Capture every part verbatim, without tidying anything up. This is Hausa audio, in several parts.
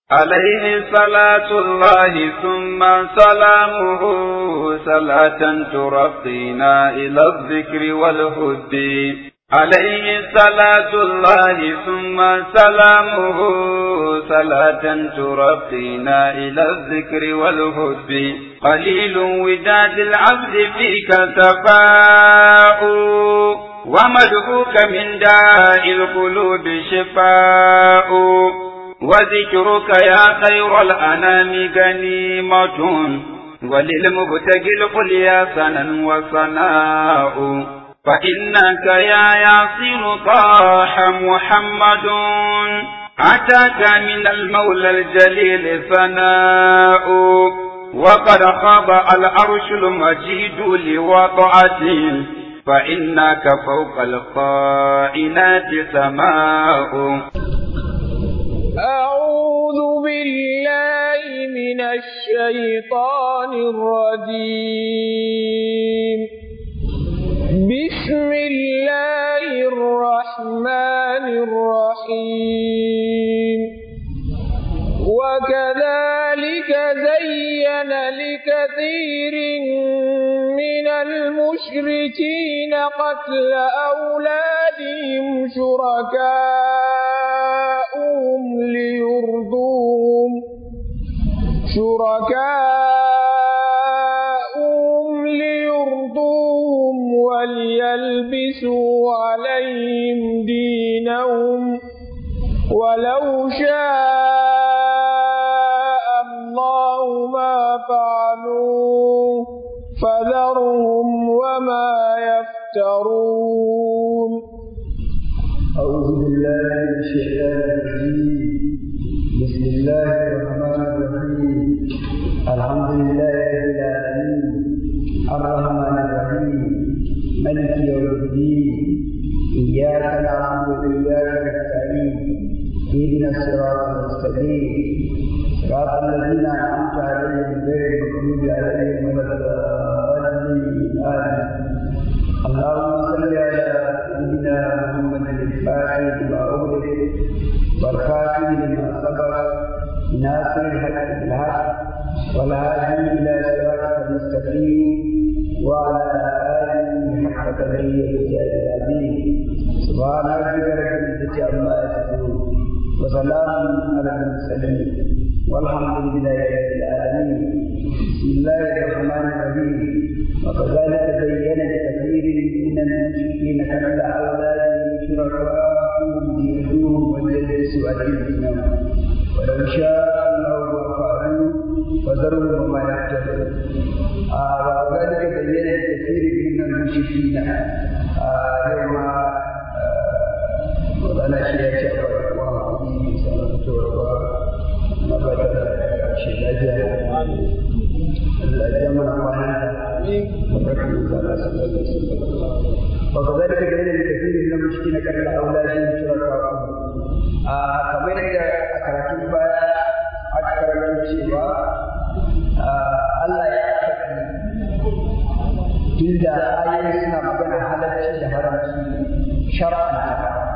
عليه صلاة الله ثم سلامه صلاة ترقينا إلى الذكر والهد عليه صلاة الله ثم سلامه صلاة ترقينا إلى الذكر والهد قليل وداد العبد فيك سفاء ومدعوك من داء القلوب شفاء وذكرك يا خير الأنام غنيمة وللمبتغي القليا سنا وصناء فإنك يا ياسين طه محمد أتاك من المولى الجليل ثناء وقد خاب العرش المجيد لوضعته فإنك فوق القائنات سماء. أعوذ بالله من الشيطان الرجيم. بسم الله الرحمن الرحيم. وكذلك زين لكثير من المشركين قتل أولادهم شركاؤهم ليردوهم شركاؤهم ليردوهم وليلبسوا عليهم دينهم ولو شاء الله ما فعلوه فذرهم وما يفترون. أعوذ بالله من الشيطان الرجيم. بسم الله الرحمن الرحيم. الحمد لله رب العالمين الرحمن الرحيم مالك يوم الدين إياك نعبد وإياك نستعين اهدنا الصراط المستقيم صراط الذين أنعمت عليهم غير المغضوب عليهم ولا الضالين آمين. اللهم صل على سيدنا محمد الفاتح لما أغلق والخاتم لما سبق ناصر الحق بالحق والهادي إلى صراطك المستقيم وعلى آله حق قدره العظيم. سبحان ربك رب العزة عما يصفون وسلام على المرسلين والحمد لله رب العالمين. بسم الله الرحمن الرحيم. وكذلك زين لكثير من المشركين قتل أولادهم شركاؤهم ليردوهم وليلبسوا عليهم دينهم ولو شاء الله ما فعلوا وذرهم وما يفترون. وكذلك زين لكثير من المشركين يوم ولا شيء شاء وكذلك جعلنا لكثير من المشركين قتل أولادهم شركاؤهم. كما يرى أكرتم بها أكرتم شيئا الله يعلم تلك آية سنة مبنى حلت شهرا شرعا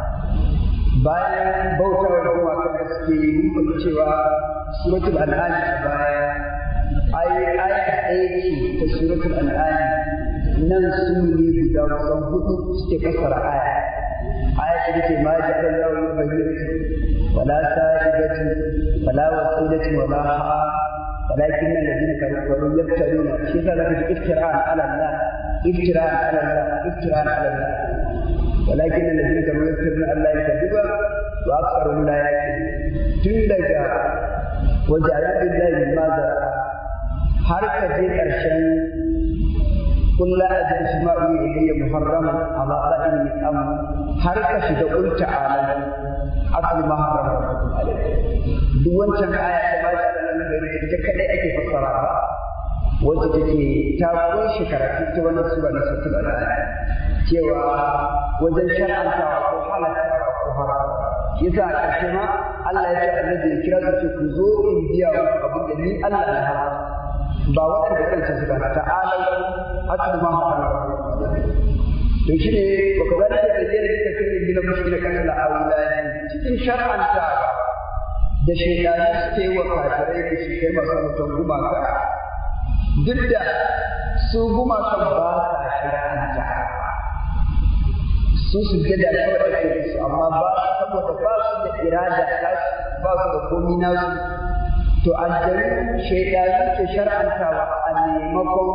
bayan bautar gumakan da suke yi mun cewa suratul an'am baya ayi aya ɗaya ce ta suratul an'am nan sun ne guda kusan hudu suke fassara aya aya ce take ma da Allah bayyana wala sa'idati wala wasilati wala ha walakin alladhina kafaru yaftaruna shi da zaka iftira'an ala Allah iftira'an ala Allah iftira'an ala Allah ولكن الذين كانوا يفترون الله يكذبا واكثرهم لا يعقلون. تندجا وجعلوا لله ما زرع حركه في قرشن قل لا اجد اسماء الي محرما على طائم الامر حركه شد قل تعالى اصل ما حرم ربكم عليه. duk wancan aya da ba ta nan da ita kadai ake fassara ba wacce take ta kunshi karatu ta wannan sura na suratul al-an'am cewa wajen shar'antawa ko halattawa ko haram yasa a ƙarshe ma Allah ya ce annabi ya kira su ku zo in biya muku abin da ni Allah na haram ba waɗanda kansu suka ta'ala atlu ma haram to shi ne ba ka zalika da jere da kake gina mushkila kan Allah auladi cikin shar'antawa da shaidanu suke yi wa kafirai da shi kai masu mutum gumaka duk da su gumakan ba sa shiranta su su gada kawai ake su amma ba saboda ba su da irada ta ba su da komi nasu to aljanu shaidanu ke shar'antawa a maimakon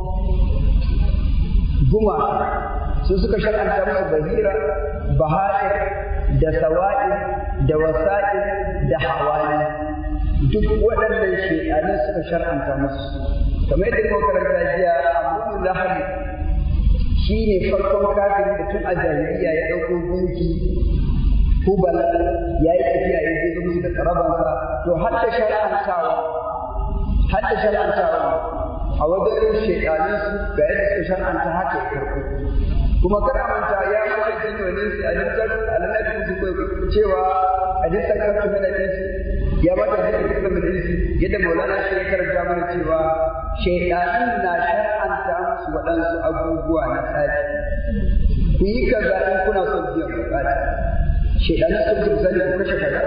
gumaka su suka shar'anta musu bahira baha'ir da sawa'ir da wasa'ir da hawani duk waɗannan shaidanun suka shar'anta musu kamar yadda kuma karanta jiya Abu Lahab shi ne farkon kafiri da tun a jahiliya ya ɗauko gunki Hubal ya yi tafiya ya je musu da tsarabansa to har da shar'antawa har da shar'antawa a wajen shaidanun su ga yadda suka shar'anta haka ya karɓo kuma kada manta ya mata jinnonin su a dukkan alalabi su cewa a dukkan kafin madadin su ya mata jinnonin su madadin su yadda maulana shi ya karanta mana cewa shaidanun na shar'anta musu waɗansu abubuwa na tsari ku yi kaza in kuna son biyan bukata shaidanun sun ji misali ku kashe kaza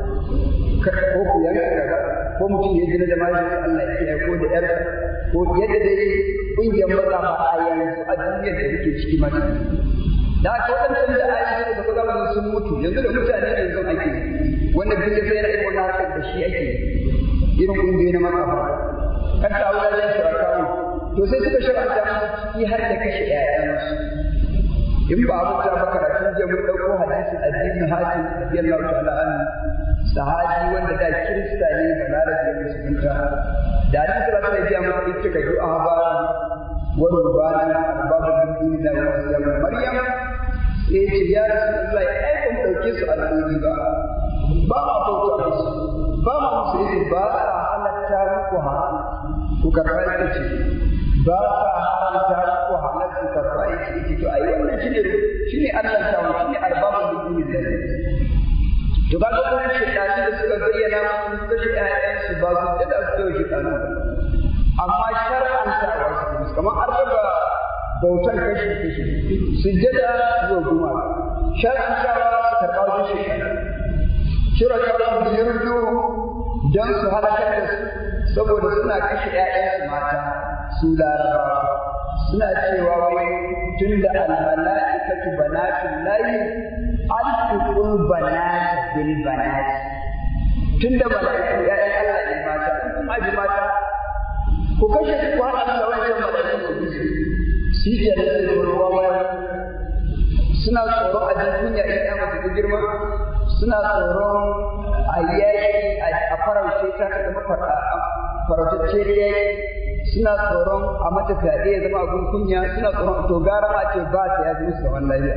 ko ku yanka kaza ko mutum ya gina da mahaifinsa Allah ya kiyaye ko da yarsa ko yadda dai ƙungiyar maza ba a yanzu a duniyar da muke ciki ma da aka waɗancan da ayi da ba zamanin sun mutu yanzu da mutane yanzu ake wanda duk ya sayar irin wannan harkar da shi ake irin ƙungiyoyi na maza ba kan ta wula da shi rakawo to sai suka shar'anta musu ciki har da kashe ƴaƴansu in ba abin ta baka da tun je mun ɗauko hadisin addinin hatim radiyallahu ta'ala anhu sahabi wanda da kirista ne ga larabi musulunta da hadisi ba sai biya masa ita ga du'a ba wa rubana babu bin da wa maryam sai ce ya rasulullahi ai kun dauke su alƙali ba ba ma bauta musu ba ma musu yi ba a halatta muku ha ku karɓa ita ce ba a halatta muku halatta ku karɓa ita ce to ai wannan shine shine Allah ta wa shine arbabul bin da to ba ga wannan shedani da suka bayyana musu kashe ƴaƴansu ba su da su dauki kana amma shar'anta wasu kamar arba bautar kashi kashi sujjada zuwa guma shar'anta su karɓa wajen shedani shiraka da yarju dan su halakar da su saboda suna kashe ƴaƴansu mata su larabawa suna cewa wai tunda al-mala'ikatu banatul lahi al-qul banat bil banat tunda mala'iku ƴaƴan Allah ne mata kun aji mata ku kashe su ku haɗa da wancan mala'iku ku ji shi ke da su ruwa wani suna tsoron a jin kunya in ya mace ta girma suna tsoron a yaƙi a farauce ta ta zama farautacce da yaƙi suna tsoron a mata fyaɗe ya zama abin kunya suna tsoron to gara ma ce ba ta ya musu zaman lafiya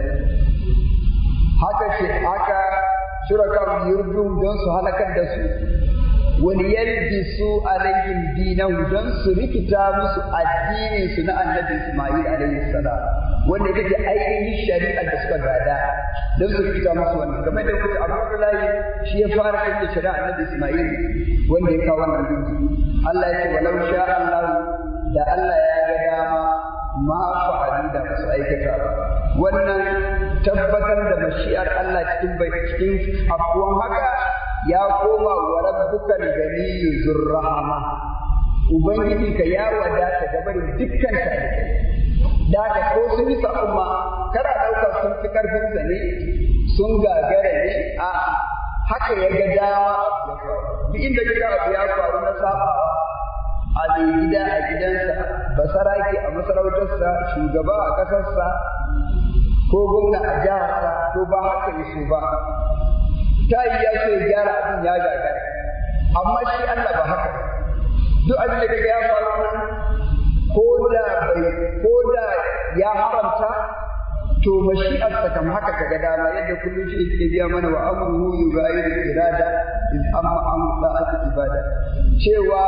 haka shi haka shuraka yurdum don su halakar da su wani yalbisu alaihim dinahu don su rikita musu addinin su na annabi Isma'il alaihi salam wanda yake ainihin shari'ar da suka gada don su rikita musu wannan kamar da kuma Abdullahi shi ya fara kake shari'ar annabi Isma'il wanda ya kawo wannan dinki Allah ya ce walau sha Allah da Allah ya ga dama ma fa'alu da su aikata wannan tabbatar da mashi'ar Allah cikin bai cikin afwan haka ya koma wa rabbukal ganiyyu zurrahama ubangiji ka ya wadata da barin dukkan talibai da ka ko sun yi umma kara dauka sun fi karfin sa ne sun gagara ne a haka ya ga dama duk inda kaga abu ya faru na sabawa a gida a gidansa basaraki a masarautarsa shugaba a ƙasarsa ko gwamna a jiharsa to ba haka yi su ba ta yi ya so ya gyara abin ya gagara amma shi Allah ba haka duk abin da kaga ya faru nan ko da bai ko da ya haramta to mashi'arsa kam haka kaga dama yadda kullum shi yake biya mana wa amruhu yughayyiru irada in amma amru ta'ati ibada cewa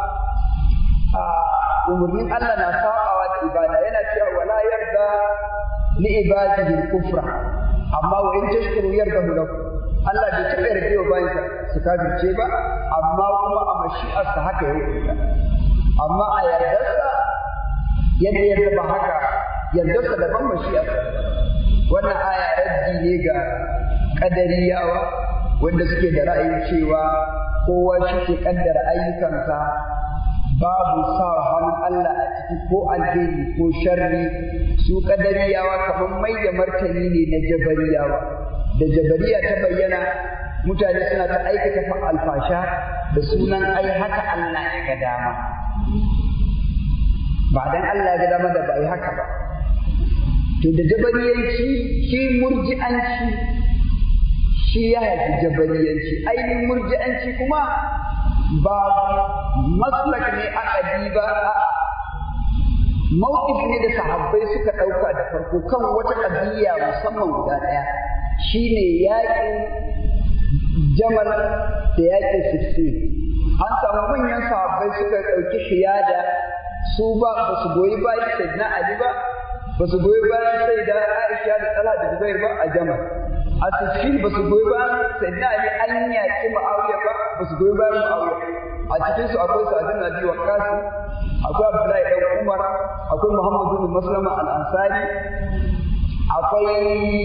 umurnin Allah na sabawa da ibada yana cewa wala yarda li ibadihi kufra amma wa in tashkuru yardahu lakum Allah bai taɓa yarda wa bayansa su kafirce ba amma kuma a mashi'arsa haka ya hukunta amma a yardarsa yadda yarda ba haka yardarsa daban mashi'arsa wannan aya raddi ne ga kadariyawa wanda suke da ra'ayin cewa kowa shi ke kaddara ayyukansa babu sa hannun Allah a ciki ko alheri ko sharri. Su kadariyawa kamar mai da martani ne na jabariyawa. Da jabariya ta bayyana mutane suna ta aikata fa alfasha da sunan ai haka Allah ya ga dama. Ba dan Allah ya ga dama da bai haka ba. To da jabariyanci shi murji'anci shi ya haifi jabariyanci. Ainihin murji'anci kuma ba maslak ne akadi ba, mawqif ne da sahabbai suka ɗauka da farko kan wata ƙabiya musamman guda ɗaya, shine yaƙin Jamal da yaƙin Siffin. An samu manyan sahabbai suka ɗauki hiyada, su ba ba su goyi bayan Sayyidina Ali ba, ba su goyi bayan Sayyida Aisha da Talha da Zubair ba a Jamal. A Siffin ba su goyi bayan Sayyidina Ali an yaƙi Muawiya ba, ba su goyi bayan Muawiya. A cikin su akwai Sa'ad bin Abi Waqqas, akwai Abdullahi ibn Umar, akwai Muhammad bin Maslama al-Ansari, akwai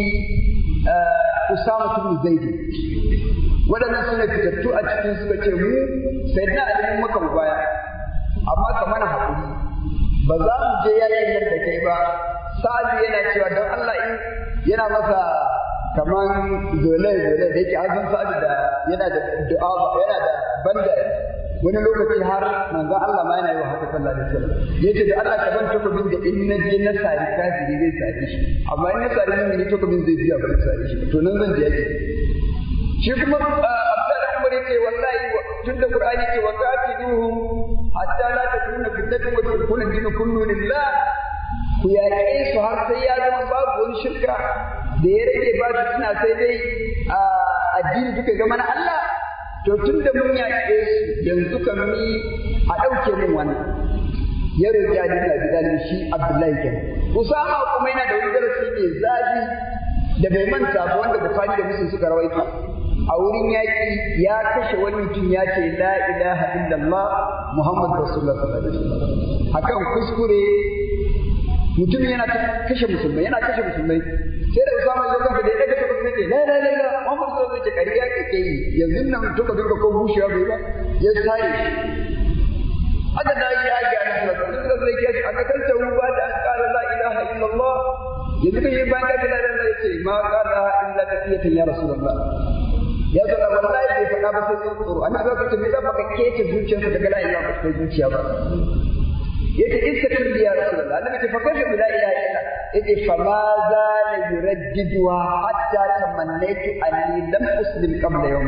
Usama bin Zaid. Waɗannan suna fitattu a cikin suka ce mu Sayyidina Ali mun maka baya, amma ka mana hakuri ba za mu je yayin nan da kai ba. Sa'ad yana cewa don Allah in yana masa kaman zolai zolai da yake azun Sa'ad da yana da du'a yana da banda wani lokaci har manzo Allah ma yana yi wa haka sallallahu alaihi wasallam yace da Allah ka ban takobin da in na je na sari kafiri zai sari shi, amma in na sari mun ne takobin zai biya ba sari shi, to nan zan je yake shi kuma Abdullah Umar yace wallahi tunda Qur'ani ce wa qatiluhum hatta la takuna fitnatun wa takuna dinu kullu lillah, ku yaƙe su har sai ya zama babu wani shirka da ya rage ba su suna sai dai addini duka ga mana Allah. To tun da mun yaƙe su yanzu kan mi a ɗauke min wannan, ya roƙi Ali bin Abi Talib shi Abdullahi kenan. Usama kuma yana da wani darasi mai zafi da bai manta ba wanda Bukhari da Muslim suka rawaito. A wurin yaƙi ya kashe wani mutum ya ce la ilaha illallah Muhammad Rasulullah sallallahu alaihi wasallam. Akan kuskure mutum yana kashe musulmai yana kashe musulmai sai da Usama ya kanka da daga tabbata ne la la la Muhammad sallallahu alaihi wasallam kariya kake yi yanzu nan to ka dinga ko bushewa bai ba ya sai aka da ya ga Allah sallallahu alaihi wasallam aka kanta ruwa da an kala la ilaha illallah yanzu kai bayan ka da Allah yace ma qala illa tafiyatan ya rasulullah ya zo wallahi bai faɗa ba sai tsoro an ga kace me da baka kece zuciyarsa daga la ilaha ba sai zuciya ba yace istakir ya rasulullah annabi ce fa kafa la ilaha illa yace fa ma za la yuraddiduha hatta tamannaitu anni lam uslim qabla yawm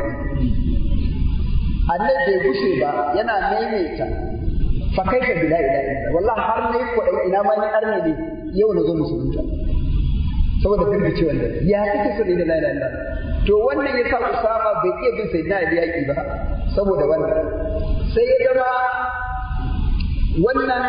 annabi bai gushe ba yana maimaita fa kafa la ilaha illa wallahi har ne ko ina ma ni arne ne yau na zo musulunta saboda firgice wanda ya kike so da la ilaha illa to wannan yasa Usama bai iya bin sayyidina Ali yaki ba saboda wannan sai ya zama wannan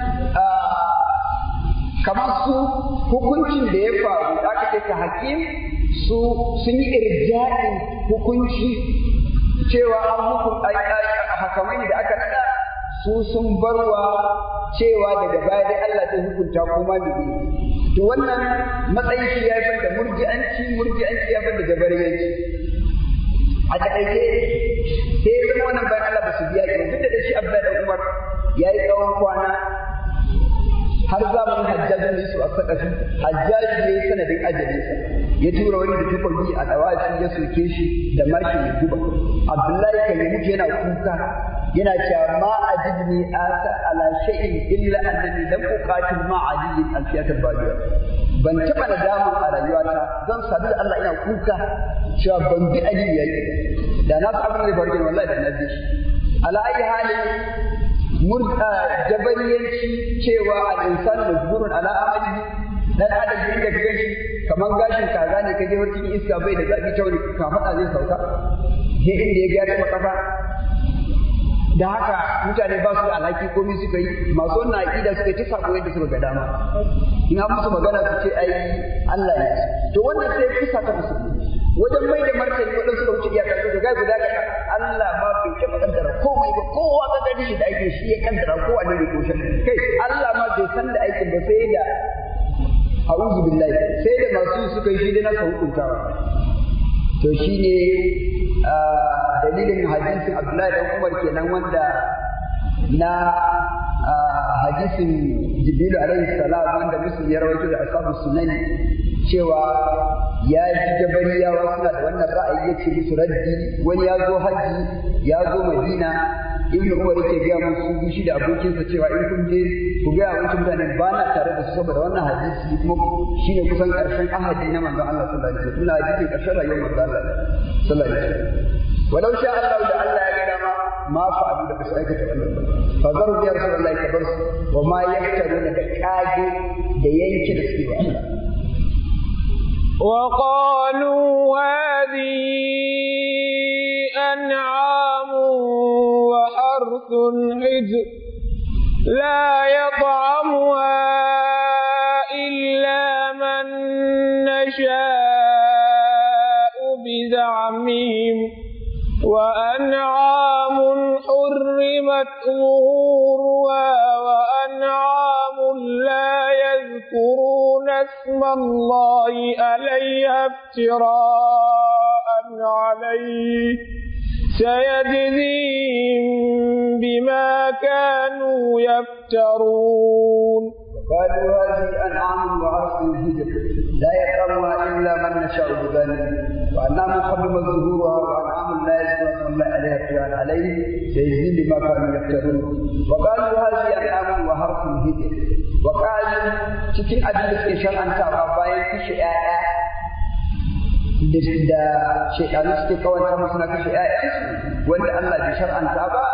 kamar su hukuncin da ya faru aka ce ta hakim su sun yi irja'in hukunci cewa an hukunta hakamai da aka nada su sun barwa cewa daga baya dai Allah zai hukunta kuma ne to wannan matsayin shi ya fada murji'anci murji'anci ya fada jabariyanci a takaice sai ya zama wannan bayan Allah ba su biya ki duk da shi Abdullahi da Umar ya yi tsawon kwana har zamanin Hajjaji ne su a sakafi Hajjaji ne sanadin ajalinsa ya tura wani da takobi a dawashi ya soke shi da mashi mai guba Abdullahi kan yi mutu yana kuka yana cewa ma ajibni asa ala shay'in illa annani lam uqatil ma aliyin alfiyatul badiya ban taba nadama a rayuwata zan sadu da Allah ina kuka cewa ban bi ali yayi da na sa abin da farko wallahi da na bi shi ala ayi halin murda jabariyanci cewa al-insan majburun ala amalihi dan adam din da kake shi kaman gashin kaza ne kaje wurin iska bai da zabi ta wani ka fada zai sauka sai inda ya ga ta kafa da haka mutane ba su da alhaki komai suka yi masu wannan aqida suka yi ta sako yadda suka ga dama in an musu magana su ce ai Allah ne to wannan sai kusa ta musu wajen mai da martani waɗansu suka wuce iyaka su ga guda ka Allah ma bai taɓa kaddara komai ba kowa ka gani shi da ake shi ya kaddara kowa ne da koshin kai Allah ma bai san da aikin ba sai da a'udhu billahi sai da masu suka yi shi da nasa hukuntawa to shine dalilin hadisin Abdullahi dan Umar kenan wanda na hadisin Jibril alaihi salam wanda Muslim ya rawaito da ashabu sunan cewa ya ji jabariyawa suna da wannan ra'ayi yake musu raddi wani ya zo haji ya zo Madina Ibn Umar yake ga musu shi da abokinsa cewa in kun je ku ga wancan mutanen ba na tare da su saboda wannan hadisi kuma shine kusan karshen ahadi na manzon Allah sallallahu alaihi wasallam ina hadisin karshen rayuwar manzon Allah sallallahu alaihi wasallam walau sha Allah da Allah ya ga dama ma fa'alu da basu aikata wannan ba fa zaru ya rasulullahi ka bar su wa ma yaktaruna da kage da yanke da suke wa Allah وقالوا هذه أنعام وحرث حجر لا يطعمها إلا من نشاء بزعمهم وأنعام حرمت ظهورها وأنعام لا يذكرون اسم الله عليها افتراء عليه سيجزيهم بما كانوا يفترون قالوا هذه أنعام وحرث حجر لا يطعمها إلا من نشاء بذلك وأنعام حرمت ظهورها وأنعام لا يذكرون اسم الله عليها افتراء عليه سيجزيهم بما كانوا يفترون وقالوا هذه أنعام وحرث حجر وقالوا cikin abin da suke shar'antawa bayan kashe ƴaƴa da shekaru suke kawanta musu na kashe ƴaƴansu wanda Allah bai shar'anta ba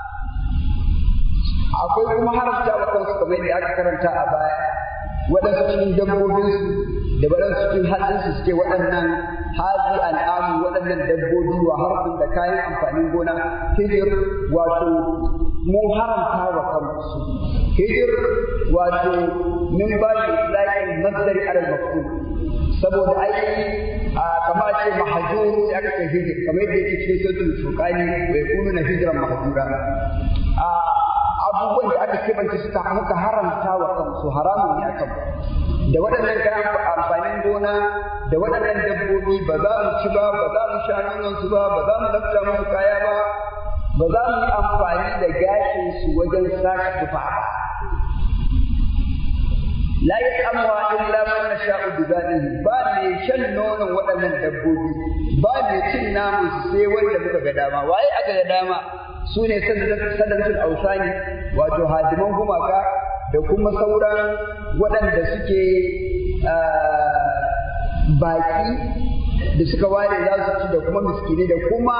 akwai kuma haramta wa kansu kamar yadda aka karanta a baya waɗansu cikin dabbobinsu da waɗansu cikin hatsinsu suke waɗannan hazi al'amu waɗannan dabbobi wa harfin da kayan amfanin gona hijir wato mun haramta wa kansu hijir wato min ba da islahin masdari alal mafhum saboda ai kama ce mahjur sai aka ce hijir kamar yadda yake cikin suratul furqani wa yakununa hijran mahjura abubuwan da aka kebance suka muka haramta wa kansu haramun ne akan da waɗannan kayan amfanin gona da waɗannan dabbobi ba za mu ci ba ba za mu sha nonon su ba ba za mu lafta musu kaya ba ba za mu yi amfani da gashin su wajen saka tufa la yat'amuha illa man nasha'u bidanihi ba ne shan nonon waɗannan dabbobi ba ne cin namun sai wanda muka ga dama waye aka ga dama su ne sadaratul ausani wato hadiman gumaka da kuma sauran waɗanda suke baki da suka ware za su ci da kuma miskini da kuma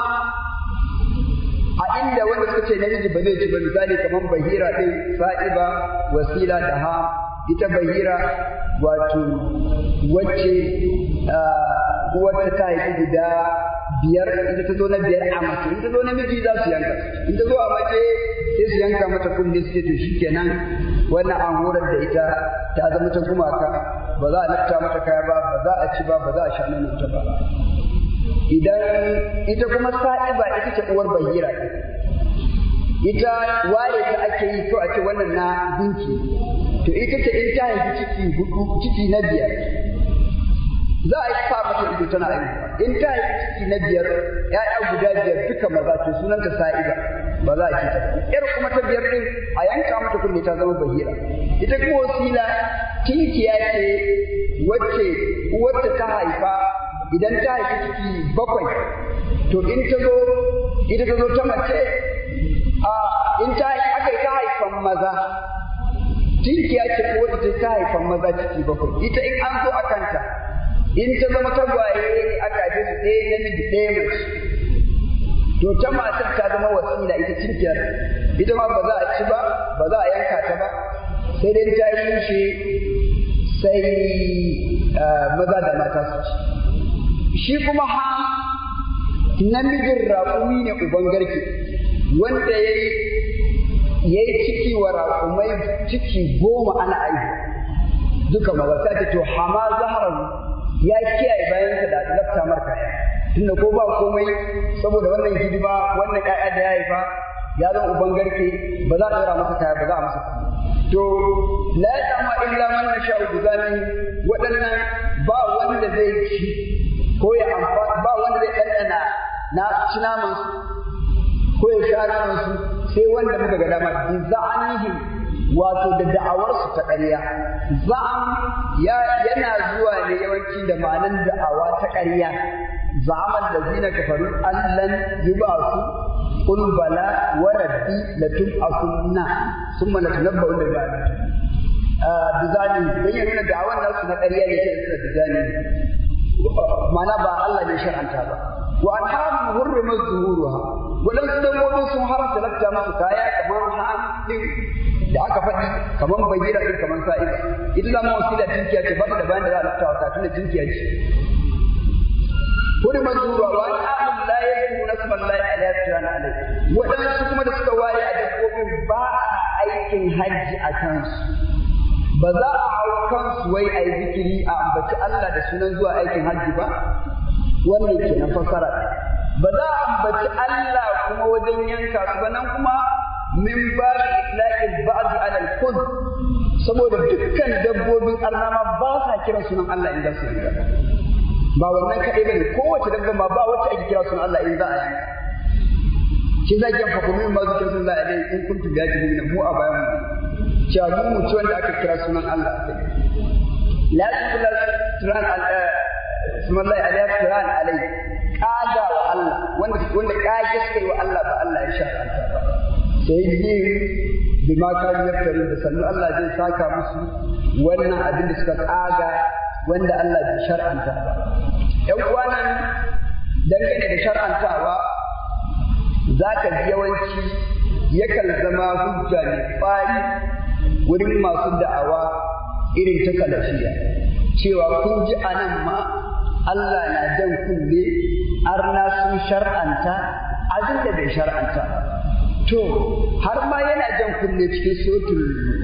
a inda wanda suka ce namiji ba zai ci ba misali kamar bahira ɗin sa'iba wasila da ha ita bahira wato wacce wacce ta haifi guda biyar ita ta zo na biyar a mace in ta zo namiji za su yanka in ta zo a mace sai su yanka mata kunne suke to shikenan wannan an horar da ita ta zama ta gumaka ba za a lafta mata kaya ba ba za a ci ba ba za a sha nonon ta ba idan ita kuma sa'iba ita ce uwar bahira ita ware ta ake yi ko a ce wannan na gunki to ita ce in ta haifi ciki hudu ciki na biyar za a yi sa mata ido tana haihuwa in ta haifi ciki na biyar ya'ya guda biyar duka maza to sunanta sa'iba ba za a ce ta yar kuma ta biyar din a yanka mata kunne ta zama bahira ita kuma wasila tinkiya ce wacce uwarta ta haifa idan ta haifi ciki bakwai to in ta zo ita ta zo ta mace a in ta aka yi ta haifan maza tinkiya ce ko wata ta haifan maza ciki bakwai ita in an zo a kanta in ta zama tagwaye aka haife su ɗaya namiji ɗaya mace to ta matar ta zama wasila ita tinkiyar ita ma ba za a ci ba ba za a yanka ta ba sai dai ta yi shi sai maza da mata su ci shi kuma ha namijin raƙumi ne uban garke wanda ya yi ciki wa raƙumai ciki goma ana aiki duka maza ta ce to hama zaharar ya kiyaye bayansa da lafta markaya tunda ko ba komai saboda wannan hidima wannan ƴaƴa da ya haifa ya zama uban garke ba za a ɗora masa kaya ba za a masa to la ya'lamu illa man yasha'u bi zalimi waɗannan ba wanda zai ci ko ya amfani ba wanda zai ɗanɗana na ci naman su ko ya sha naman su sai wanda muka ga dama bi za'anihim wato da da'awarsu ta ƙarya. Za'am ya yana zuwa ne yawanci da ma'anan da'awa ta ƙarya. Za'aman lazina kafaru allan yubasu qul bala wa rabbi latub'asunna thumma latunabba'unna bima amiltum. Bizani dan ya nuna da'awan nasu na ƙarya ne ke da bizani. Ma'ana ba Allah ne shar'anta ba. Wa anhamu hurrimat zuhuruha. Wadansu dangogin sun haramta lafta musu kaya kamar ham din da aka faɗi kamar bayyana din kamar sa'iba. Ita zama wasila tinkiya ce ba da bayan da za a lafta wa tunda tinkiya ce. Hurrimat zuhuruha wa anhamu la yakunu nasban la ilaha illa alai. Wadansu kuma da suka waye a dabbobin ba aikin hajji a kansu. Ba za a hau kansu wai a yi zikiri a ambaci Allah da sunan zuwa aikin hajji ba, wannan ke na fassara. Ba za a ambaci Allah kuma wajen yanka su ba nan kuma min ba da itlaqin ba'd alal kull saboda dukkan dabbobin arnama ba sa kiran sunan Allah in za su yanka. Ba wannan kaɗai bane kowace dabba ma ba wacce ake kira sunan Allah in za a yanka. Shi zai yan fakumin ma zuke sunan Allah alai in kuntum bi'ajibina mu a bayan mu. Cewa mu mutu wanda aka kira sunan Allah a kai. La tukula turan sumallahi alaihi turan alai kaga wa Allah wanda wanda kage suka yi wa Allah ba Allah ya shar'anta ba. Sai yi bima kan yaftari da sannu Allah zai saka musu wannan abin da suka kaga wanda Allah bai shar'anta ba. Yan uwanan dangane da shar'antawa zaka ji yawanci yakan zama hujja ne fari wurin masu da'awa irin ta kalafiya cewa kun ji anan ma Allah na jan kunne arna sun shar'anta abin da bai shar'anta to har ma yana jan kunne cikin suratul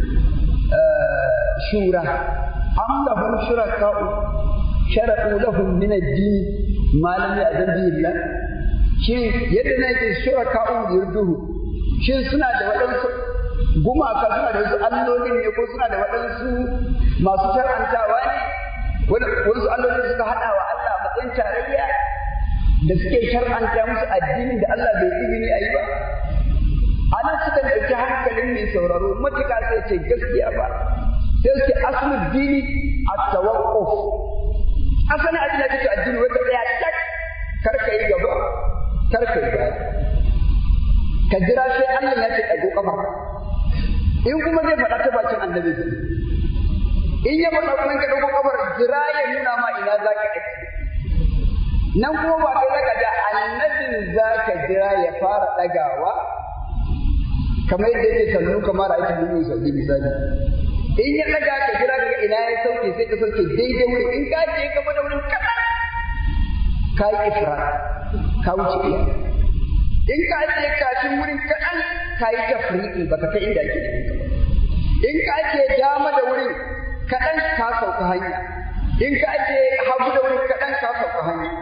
shura am lahum shuraka'u shara'u lahum min ad-din ma lam ya'zan bihi Allah shin yadda nake shuraka'u yurduhu shin suna da waɗansu gumaka suna da wasu allolin ne ko suna da waɗansu masu shar'antawa ne wasu allolin suka haɗa wa Allah matsayin tarayya da suke shar'anta musu addinin da Allah bai izini a yi ba anan suka ɗauki hankalin mai sauraro matuƙa sai ce gaskiya ba sai suke aslul dini at-tawaqquf asali abin da kake addini wata ɗaya tak kar ka yi gaba kar ka yi baya ka jira sai Allah ya ce ɗago ƙafa in kuma zai faɗa ta bakin annabi in ya faɗa kuma ka ɗago ƙafar jira ya nuna ma ina za ka ɗaga nan kuma ba kai zaka da annabin za ka jira ya fara ɗagawa kamar yadda yake sallu kamar a yake nuna sauki misali in ya ɗaga ka jira daga ina ya sauke sai ka sauke daidai wuri in ka je ka bada wurin kaɗan ka yi ifra ka wuce iya in ka je kafin wurin kaɗan ka yi tafriqi baka kai inda ake in ka je dama da wurin kaɗan ka sauka hanya in ka je hagu da wurin kaɗan ka sauka hanya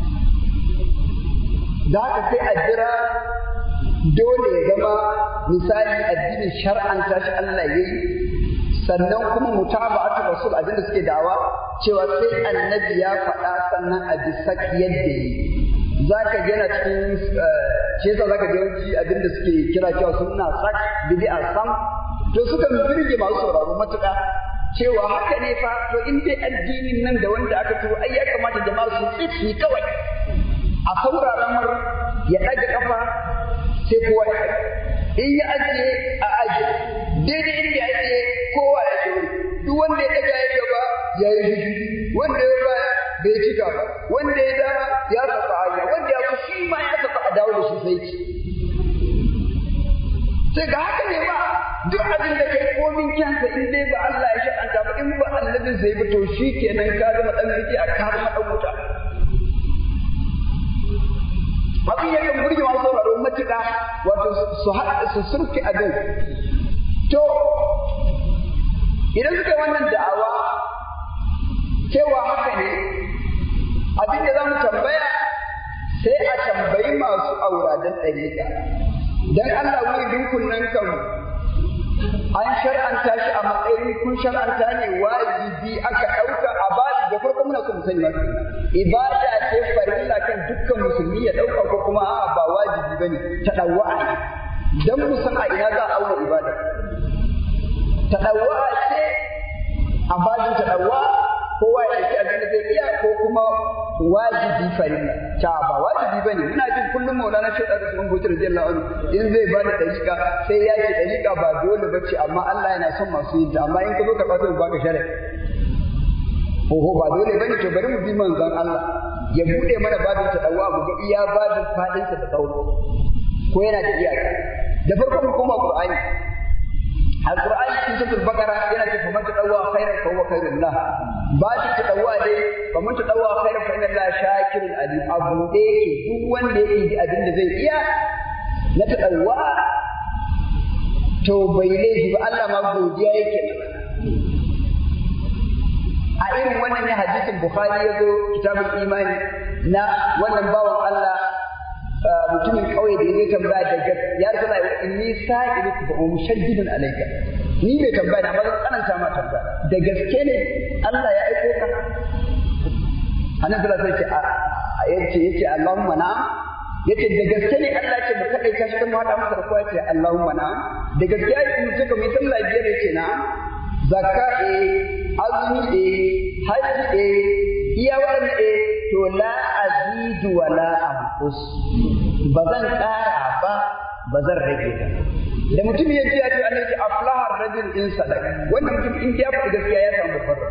da haka sai a jira dole ya zama misali addinin shar'anta shi Allah ya yi sannan kuma mutaba'atu rasul abinda suke da'awa cewa sai annabi ya faɗa sannan a bisa yadda yi zaka ga yana cikin shi yasa zaka ga yawanci abinda suke kira cewa sunna sak bid'a sam to suka birge masu sauraro matuƙa cewa haka ne fa to in dai addinin nan da wanda aka turo ai ya kamata jama'a su tsifi kawai a saurara mar ya ɗaga kafa sai kowa ya in ya ajiye a ajiye daidai inda ya ajiye kowa ya ce duk wanda ya ɗaga ya gaba ya yi fushi wanda ya baya bai cika ba wanda ya dama ya saka hanya wanda ya fushi ma ya saka a dawo da shi sai ci sai ga haka ne ba duk abin da kai komin kyansa in dai ba Allah ya sha'anta ba in ba annabin sai ba to shi kenan ka zama ɗan biki a ka zama ɗan wuta abin yakan burge masu sauraro matuƙa wato su haɗa su surke abin to idan suka yi wannan da'awa cewa haka ne abin da za mu tambaya sai a tambayi masu auradan ɗariƙa don Allah wurin kunnan kan an shar'anta shi a matsayin kun shar'anta ne wajibi aka ɗauka a ba da farko muna so mu sani ma ibada ce farilla kan dukkan musulmi ya dauka ko kuma a'a ba wajibi bane ta dawwa dan mu san a ina za a auna ibada ta dawwa ce a bajin ta dawwa kowa ya yi abin da zai iya ko kuma wajibi farilla ta ba wajibi bane muna jin kullum Maulana Sheikh Usman Bauchi radiyallahu anhu in zai ba da dariƙa sai ya ce dariƙa ba dole bace amma Allah yana son masu yin ta amma in ka zo ka kwato ba ka shari'a oho ba dole bane to bari mu bi manzon Allah ya bude mana babin ta dawa mu ga iya babin fadin ta da tsawo ko yana da iyaka da farko mu koma Qur'ani Al-Qur'ani cikin suratul Baqara yana ce faman tadawwa khairan fa huwa khairul lah ba shi tadawwa dai faman tadawwa khairan fa inna Allah shakirul alim abu da yake duk wanda yake abin da zai iya na tadawwa to bai laifi ba Allah ma godiya yake a irin wannan ne hadisin Bukhari ya zo kitabul imani na wannan bawan Allah mutumin kauye da yake tambaya da gaskiya ya rasu da inni sa'iluka fa mushaddidun alayka ni mai tambaya da mazan tsananta ma tambaya da gaske ne Allah ya aiko ka annabi sallallahu alaihi wasallam yace yace Allahumma na'am yace da gaske ne Allah ya ce mu kadai ka shi kan hada masa da kowa yace Allahumma na'am da gaske ya yi suka mai sallah biyar yace na'am zakka eh azumi eh haji eh iya wannan eh to la azidu wa la anqus ba zan ƙara ba ba zan rage ba da mutum ya ji ya ce annabi aflaha rajul in sadaka wannan mutum in ya faɗi gaskiya ya samu babbar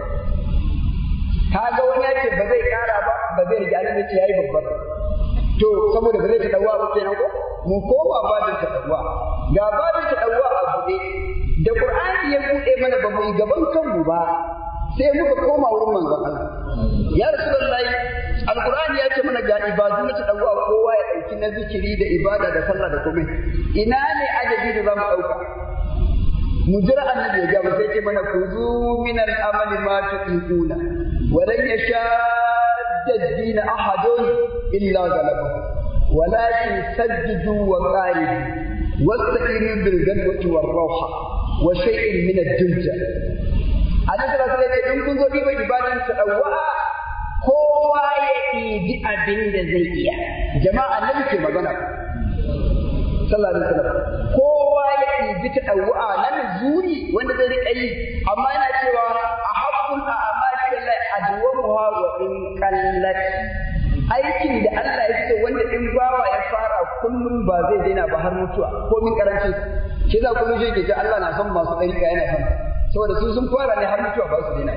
kaga wani ya ce ba zai ƙara ba ba zai rage annabi ce yayi babbar to saboda ba zai ta dawa ba kenan ko mu koma babin ta dawa ga babin ta dawa a buɗe da Qur'ani ya buɗe mana ba mu gaban kanmu ba sai muka koma wurin manzon Allah ya rasulullahi alqur'ani ya ce mana ga ibadu na tadawa kowa ya dauki na zikiri da ibada da sallah da komai ina ne adadi da zamu dauka mu jira annabi ya ga sai ce mana kuzu min al-amali ma tuquna wa lan yashadda ad-din ahadun illa ghalaba walakin sajjidu wa qaribu wastaqinu bil ghadwati war rawha wa shay'in min ad-dulja annabi sallallahu alaihi wasallam in kun zo diba ibadan tadawa kowa ya ɗibi abin da zai iya jama'a annabi ke magana sallallahu alaihi wasallam kowa ya ɗibi tadawa nan zuri wanda zai rika yi amma yana cewa ahabbul a'mali lillahi adwamuha wa in qallat aikin da Allah ya ce wanda in bawa ya fara kullum ba zai daina ba har mutuwa ko min karancin shi za ku je ke ce Allah na son masu ɗariƙa yana son saboda su sun fara ne har mutuwa ba su daina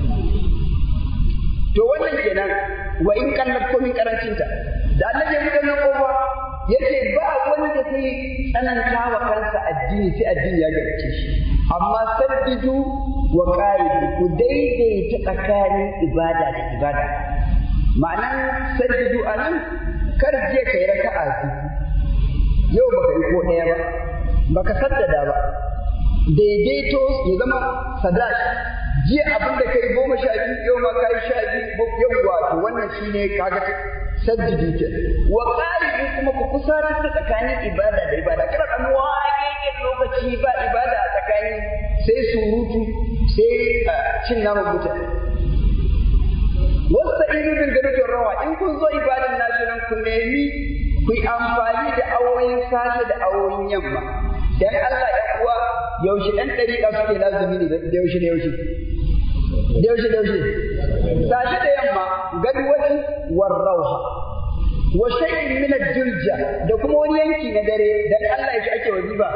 to wannan kenan wa in kallat ko min karancin ta da Allah ya buɗe nan kofa yace ba wanda zai tsananta wa kansa addini sai addini ya garce shi amma saddidu wa qaidu ku daidaita tsakanin ibada da ibada ma'anan saddidu anan kar je kai raka'a yau baka yi ko ɗaya ba baka saddada ba daidaito ya zama sadashi jiya abin da kai goma sha biyu yau ma kai sha biyu yawwa to wannan shine kaga sajjidi ke wa qaribu kuma ku kusatar da tsakanin ibada da ibada kada kan waƙe lokaci ba ibada a tsakani sai surutu sai cin naman mutane wasta'inu bil ghadati rawa in kun zo ibadan nashiran ku nemi ku yi amfani da awoyin safe da awoyin yamma dan Allah ya kuwa yaushe ɗan ɗariƙa suke lazumi ne da yaushe da yaushe da yaushe da yaushe sashi da yamma gadwati war rauha wa shay'in min ad-dulja da kuma wani yanki na dare dan Allah yake ake wajiba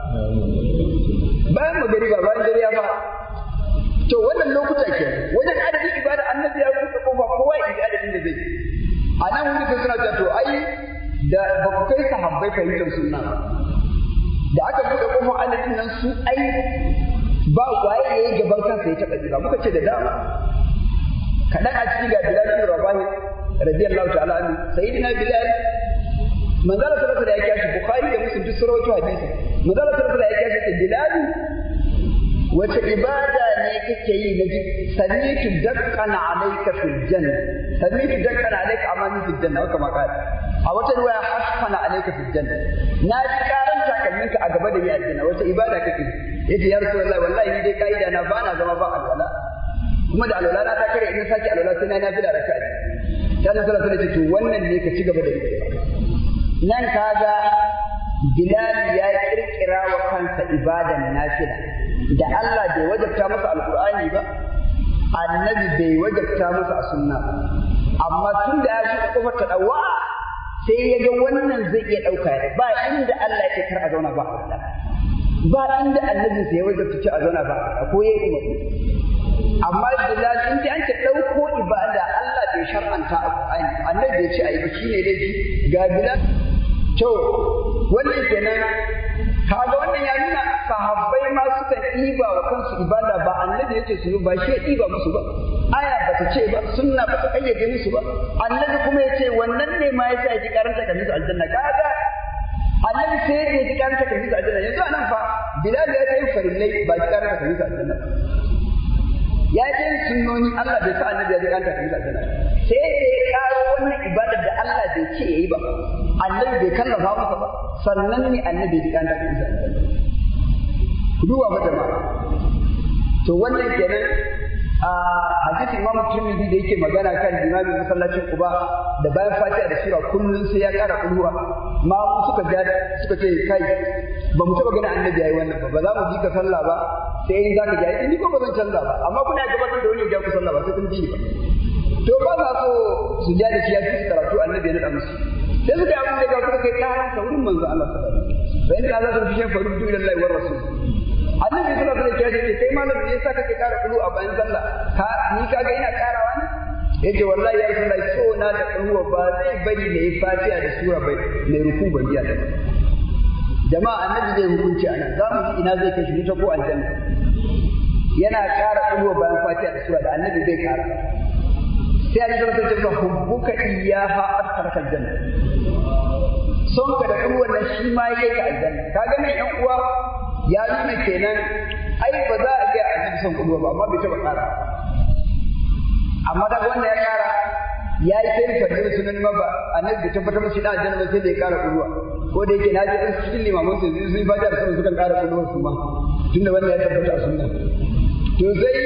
bayan magariba bayan dare ya fara to wannan lokuta ke wajen adadin ibada annabi ya buɗe kofa kowa ya yi adadin da zai a nan wani kai suna to ai da ba ku kai sahabbai fahimtar sunna da aka buɗe kofa adadin nan su ai ba waye yayi gaban kansa ya taɓa jira muka ce da dama kaɗan a cikin ga Bilal bin Rabah radiyallahu ta'ala anhu sayyidina Bilal manzala sallallahu alaihi wasallam ya kiyaye Bukhari da Muslim duk sarautu hadisi manzala sallallahu alaihi wasallam ya kiyaye Bilal wace ibada ne kake yi na ji samitu dakkana alayka fil janna samitu dakkana alayka amani fil janna haka ma kai a wata riwaya hasfana alayka fil janna na ji karan takalminka a gaba da ni aljanna wace ibada kake yace ya rasulullahi wallahi ni dai kaida na bana zama ba alwala kuma da alwala na ta kare idan saki alwala sai na nafila raka'a sai Allah sallallahu alaihi wasallam to wannan ne ka ci gaba da yi nan kaga Bilal ya kirkira wa kansa ibadan nafila da Allah bai wajabta masa alqur'ani ba annabi bai wajabta masa sunna amma tun da ya shiga kofar ta dawa sai ya ga wannan zai iya dauka ba inda Allah yake kar a zauna ba ba inda annabi sai ya wajabta ci a zauna ba ko yayi umarni amma Bilal in dai an ta dauko ibada Allah bai shar'anta alqur'ani annabi bai ce ayi ba shine dai ga Bilal to wannan kenan kaga wannan ya nuna sahabbai ma suka ɗiba wa kansu ibada ba annabi yace su ba shi ya ɗiba musu ba aya ba ta ce ba sunna ba ta kayyade musu ba annabi kuma yace wannan ne ma yasa ji karanta ka musu aljanna kaga annabi sai ya ji karanta ka musu aljanna yanzu anan fa Bilal ya ce farillai ba ji karanta ka musu aljanna ya ce sunnoni Allah bai sa annabi ya ji karanta ka musu aljanna sai da ya karo wannan ibadar da Allah bai ce yayi ba annabi bai kallafa masa ba sannan ne annabi ya karanta ka musu aljanna duwa ba jama'a to wannan kenan a hadisi Imam Tirmidhi da yake magana kan limamin masallacin Quba da bayan Fatiha da sura kullun sai ya kara kulhuwa ma mu suka ja suka ce kai ba mu taba ganin annabi yayi wannan ba ba za mu ji ka sallah ba sai in zaka ji ni ko ba zan canza ba amma kuna gabatar da wani ya ku sallah ba sai kun ji ba to ba za so su ja da shi ya fi karatu annabi ya nada musu sai suka yi abin da ga suka kai karan sa wurin manzo Allah sallallahu alaihi wasallam bayan da Allah sun fi faru da Allah wa rasul annabi sallallahu alaihi wasallam ya ce kai malam me yasa kake kara kulu a bayan sallah ka ni kaga ina karawa ne yace wallahi ya rasulullahi so na da ruwa ba zai bari ne fatiha da sura bai mai ruku ban biya da jama'a annabi zai hukunci anan za mu ji ina zai kai shi ta ko aljanna yana kara kulu bayan fatiha da sura da annabi zai kara sai annabi sallallahu alaihi wasallam hubbuka iyyaha asfarka aljanna son ka da ruwan nan shi ma yake ka aljanna kaga ne yan uwa ya nuna kenan ai ba za a ga annabi son kuduwa ba amma bai taba kara amma da wanda ya kara ya yi sai fadin sunan ma ba annabi bai tabbatar musu da aljanna ba sai da ya kara kuduwa ko da yake naji in cikin limamin su sun fada da sunan sukan kara kuduwa su ma tunda wanda ya tabbata a sunna to sai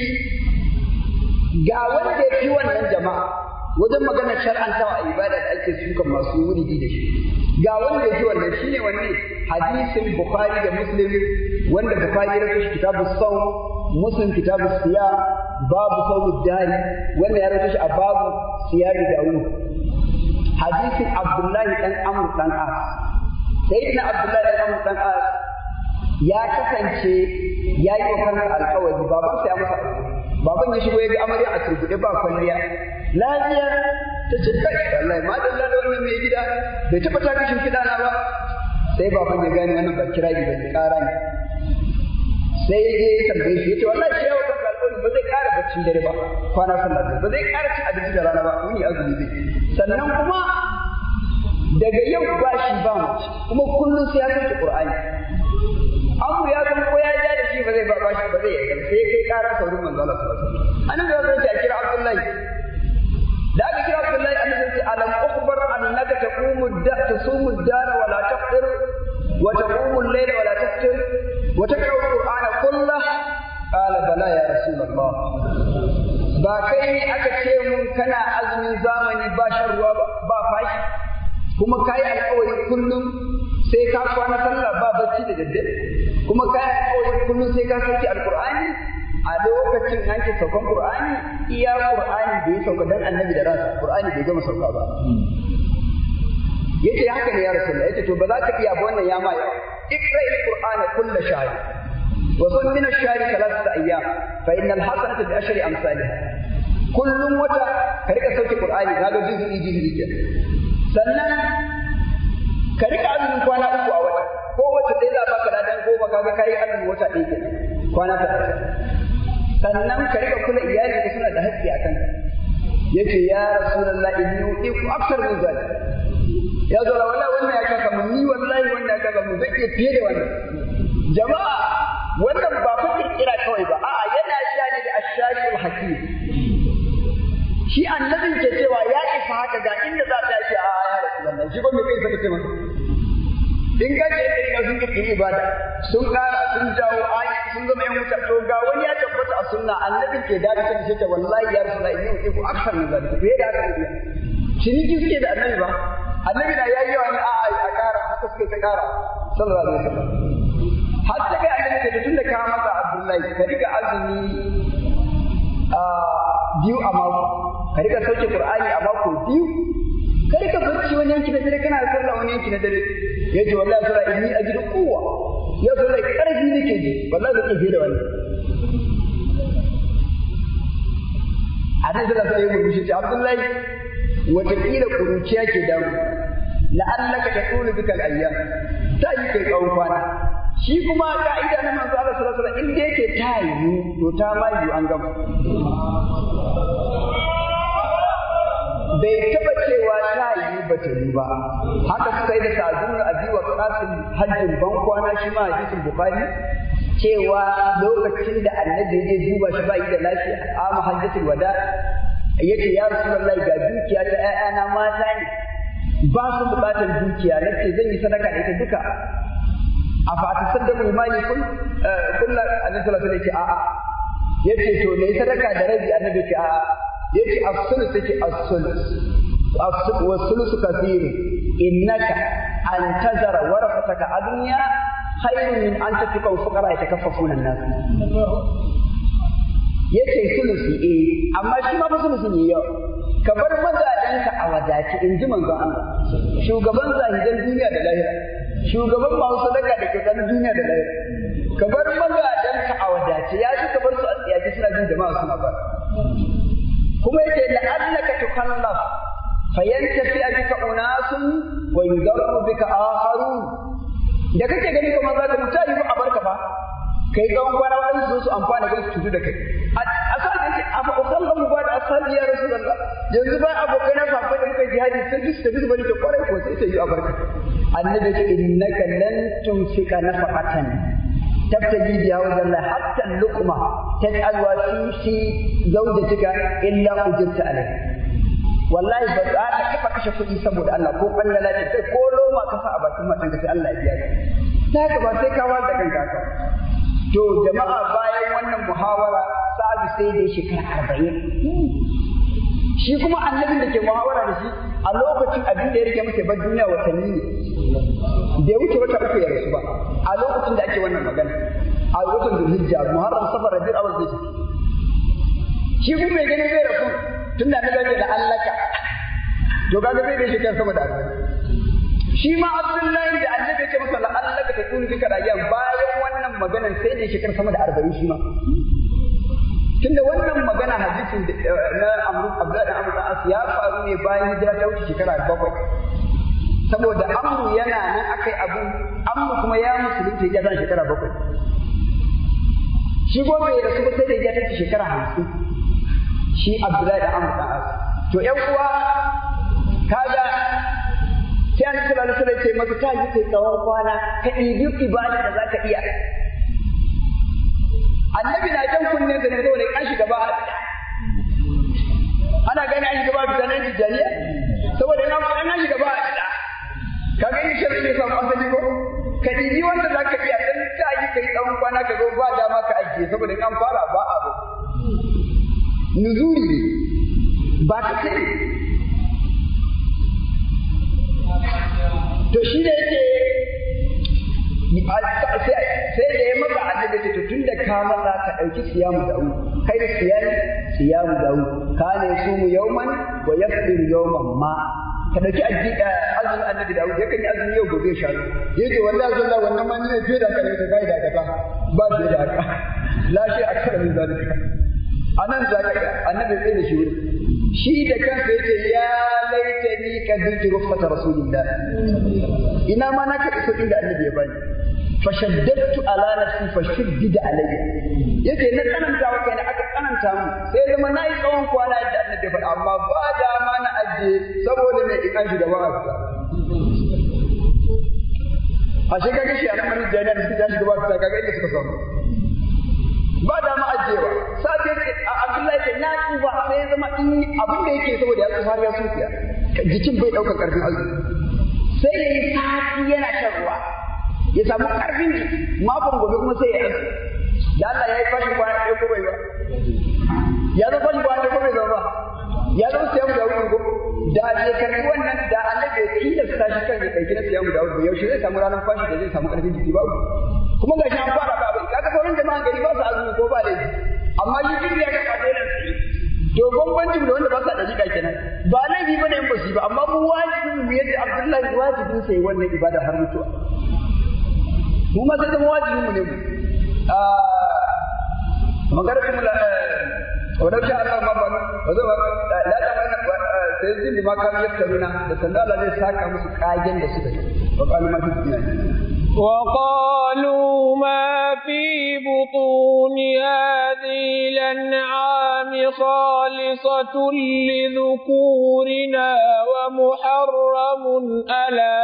ga wanda ya fi wannan jama'a wajen maganar shar'antawa a ibada da ake sukan masu wuridi da shi ga wanda ya ji wannan shine wanne hadisin Bukhari da Muslim wanda Bukhari ya rubuta kitabus sawm Muslim kitabus siyam babu sawmud dari wanda ya rubuta shi a babu siyam Dawud hadisin Abdullah dan Amr dan As sayyidina Abdullah dan Amr dan As ya kasance yayi wa kansa alƙawari baban sa ya masa baban ya shigo ya ga amarya a turbude ba kwalliya lafiya ta ce kai wallahi ma dalla da wannan mai gida bai taba ta kishin kidana ba sai baban ya gane wannan ba kira ba ne kara ne sai ya je ya tambaye shi yace wallahi shi yawo kan alƙawari ba zai ƙara baccin dare ba kwana sallah ba zai ƙara cin abinci da rana ba wani azumi zai sannan kuma daga yau ba shi ba mace kuma kullum sai ya sauke Qur'ani Abu ya san ko ya ja da shi ba zai ba shi ba zai yarda sai kai ƙara saurin manzo Allah sallallahu alaihi wasallam annabi ya ce a kira Abdullahi da aka kira Abdullahi annabi ya ce alam ukhbar annaka taqumu tasumu ad-dar wa la tafṭir wa taqumu al-layl wa la tafṭir wa taqra'u al-qur'ana kullahu qala bala ya rasulullah ba kai ne aka ce mun kana azumin zamani ba shan ruwa ba fashi kuma kai alƙawari kullum sai ka kwana sallah ba bacci da daddare kuma kai alƙawari kullum sai ka sauki alƙur'ani a lokacin an ce saukan Qur'ani iya Qur'ani da ya sauka dan annabi da ransa Qur'ani bai gama sauka ba yace haka ne ya rasulullah yace to ba za ka iya ba wannan ya ma yawa ikra'il qur'ana kull shahr wa sun min ash-shahr thalathata ayyam fa innal hasanata bi ashri amsalha kullum wata ka rika sauke Qur'ani kaga juz'i juz'i ke sannan ka rika azumin kwana uku a wata ko wata dai za baka ladan goma kaga kai azumin wata ɗaya ke kwana ta sannan ka rika kula iyali da suna da haƙƙi a kanka yace ya rasulullahi inni uqiku akthar min zalik ya zo wallahi wannan ya kasa mun ni wallahi wannan ya kasa mun zai iya fiye da wannan jama'a wannan ba fa kira kawai ba a'a yana sha ne da ash-shari'ul hakim shi annabin ke cewa ya isa haka ga inda za ta ce a'a ya rasulullahi shi ba me kai saka ce masa in ka ce kai sun kirkiri ibada sun kara sun jawo ayi sun zama yan wuta to ga wani ya tabbata a sunna annabi ke dakatar da shi ta wallahi ya rasulullahi inni uku aksar min zalika bai da haka ne ciniki suke da annabi ba annabi na yayi wa a a kara haka suke ta kara sallallahu alaihi wasallam har da kai annabi ke tunda ka masa Abdullahi ka riga azumi a biyu a mako ka riga sauke Qur'ani a mako biyu ka riga bacci wani yanki na dare kana sallah wani yanki na dare yace wallahi sura inni ajidu quwwa ya sura karfi nake ji wallahi zai fiye da wani hadisi da sai mu shi Abdullahi wata kila kuruciya ke damu la'allaka taqulu bika al-ayyam ta yi kai kawun kwana shi kuma ka'ida na manzo Allah sallallahu alaihi wasallam inda yake ta yi to ta ma yi an gama bai taba cewa ta yi ba ta yi ba haka sai da sa'dun abi wa qasim hajjin ban kwana shi ma hadisin bukhari cewa lokacin da annabi ya duba shi ba yi da lafiya a hajjatul wada yace ya rasulullahi ga dukiya ta ƴaƴana mata ne ba su bukatar dukiya nace zan yi sadaka da ita duka a fa ta sadaka mali kun kullu annabi sallallahu alaihi wasallam a'a yace to ne sadaka da rabi annabi ce a'a yace as-sulus yace as-sulus as-sulus was-sulus kathir innaka an tazara warafataka adunya khairun min an tafiqa fuqara yatakaffafuna an-nas yace sulusi eh amma shi ma ba sulusi ne yau ka bar magadanka a wadace in ji manzon Allah shugaban zahidan duniya da lahira shugaban masu sadaka da kyauta na duniya da lahira ka bar magadanka a wadace ya ji ka bar su a tsiyaci suna jin jama'a suna bar kuma yace la'annaka tukallaf fayantafi bika unasun wa yudarru bika akharun da kake gani kamar za ka mutane ba a barka fa kai ga wani wani su su amfana da su da kai asali yake afa ukallan mu ba da asali ya rasulullah yanzu ba abokai na safa da muka jihadi sai su tafi su bari da kwarai ko sai ta yi abarka annabi ya ce innaka lan tunfika nafaqatan tabtaji biha wajen Allah hatta luqma taj'alwa fi fi zawjatika illa ujirta alayhi wallahi ba za ka kafa kashe kuɗi saboda Allah ko kallala ce sai ko loma ka sa a bakin matan ka sai Allah ya biya ka haka ba sai ka wanda kanka ka to jama'a bayan wannan muhawara sa'adu sai da shekara arba'in shi kuma annabin da ke muhawara da shi a lokacin abin da ya rike masa bar duniya watanni ne bai wuce wata uku ya rasu ba a lokacin da ake wannan magana a watan Dhulhijja Muharram Safar Rabiul Awwal zai tafi shi kuma mai gani zai rasu tunda annabi ya da allaka to kaga bai da shekara sama da arba'in shi ma Abdullahi da annabi ya ce masa la'allaka takunu bika rayyan bayan wannan maganar sai da shekara sama da arba'in shi ma tunda wannan magana hadisin na Amr Abdullah da Amr As ya faru ne bayan hijira ta wuce shekara bakwai saboda Amr yana nan akai abu Amr kuma ya musulunta ya zan shekara bakwai shi gobe ya rasu sai da ya ta shekara hamsin shi Abdullah da Amr As to ƴan uwa kaga sai an sallallahu alaihi wasallam ce maka ta yi kai tsawon kwana ka ɗibi ibada da zaka iya annabi na jan kunnen da ne dole an shiga ba ana gani an shiga ba da nan tijaniya saboda ina an shiga ba da kaga ni sharri ne sa asali ko ka ɗibi wanda zaka iya dan ta yi kai tsawon kwana ka zo ba dama ka ajiye saboda in an fara ba abu nuzuri ba ta kai to shi da yake sai da ya maka annabi ce to tunda ka matsa ka dauki siyamu da'u kai da siyami siyamu da'u kana yasumu yawman wa yafṭiru yawman ma ka dauki azumin annabi da'u yakan yi azumi yau gobe sha yace wallahi zalla wannan ma ne fiye da kai da kai da kaza ba fiye da haka la shi akthar min zalika anan zaka annabi sai da shi wuri shi da kansa yace ya laitani ka dinki rufata rasulillah ina ma na kaɗi sauƙin da annabi ya bani fashaddadtu ala nafsi fashaddida alayya yace na tsananta wa kaina aka tsananta mu sai zama na yi tsawon kwana da annabi faɗa amma ba da ma na ajiye saboda mai in an shiga wa'azi a shi kaga shi a nan manin jami'a da suka shiga wa'azi kaga inda suka samu ba da ma ajiyewa sai Abdullahi ce na tsufa sai ya zama in abin da yake saboda ya tsufa ya sufiya jikin bai ɗaukar ƙarfin azumi sai ya yi sati yana shan ruwa ya samu karfin jiki makon gobe kuma sai ya yi da Allah ya yi fashin kwana ɗaya ko bai ba ya zama fashi ba ne ko bai zama ba ya zama siyamu Dawud ko da ya karbi wannan da annabi ya tilasta shi kan ya dauki na siyamu Dawud yaushe zai samu ranar fashi da zai samu karfin jiki ba kuma ga shi an fara ba bai kaga sauran jama'an gari ba su azumi ko ba laifi amma shi duk ya ga kadelan sai to bambancin da wanda ba sa dakika kenan ba laifi bane in ba su ba amma mu wajibin mu yadda Abdullahi wajibin sai wannan ibada har mutuwa mu ma sai zama wajibin mu ne mu a magarakin la wadau sha Allah ma ba wazo ba la ta mana sai zin ma kan yaftaruna da sandala zai saka musu kagen da suka yi wa qalu ma fi وقالوا ما في بطون هذه الأنعام خالصة لذكورنا ومحرم على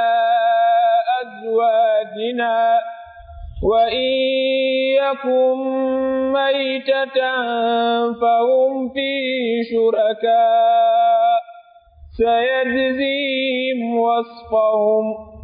أزواجنا وإن يكن ميتة فهم فيه شركاء سيجزيهم وصفهم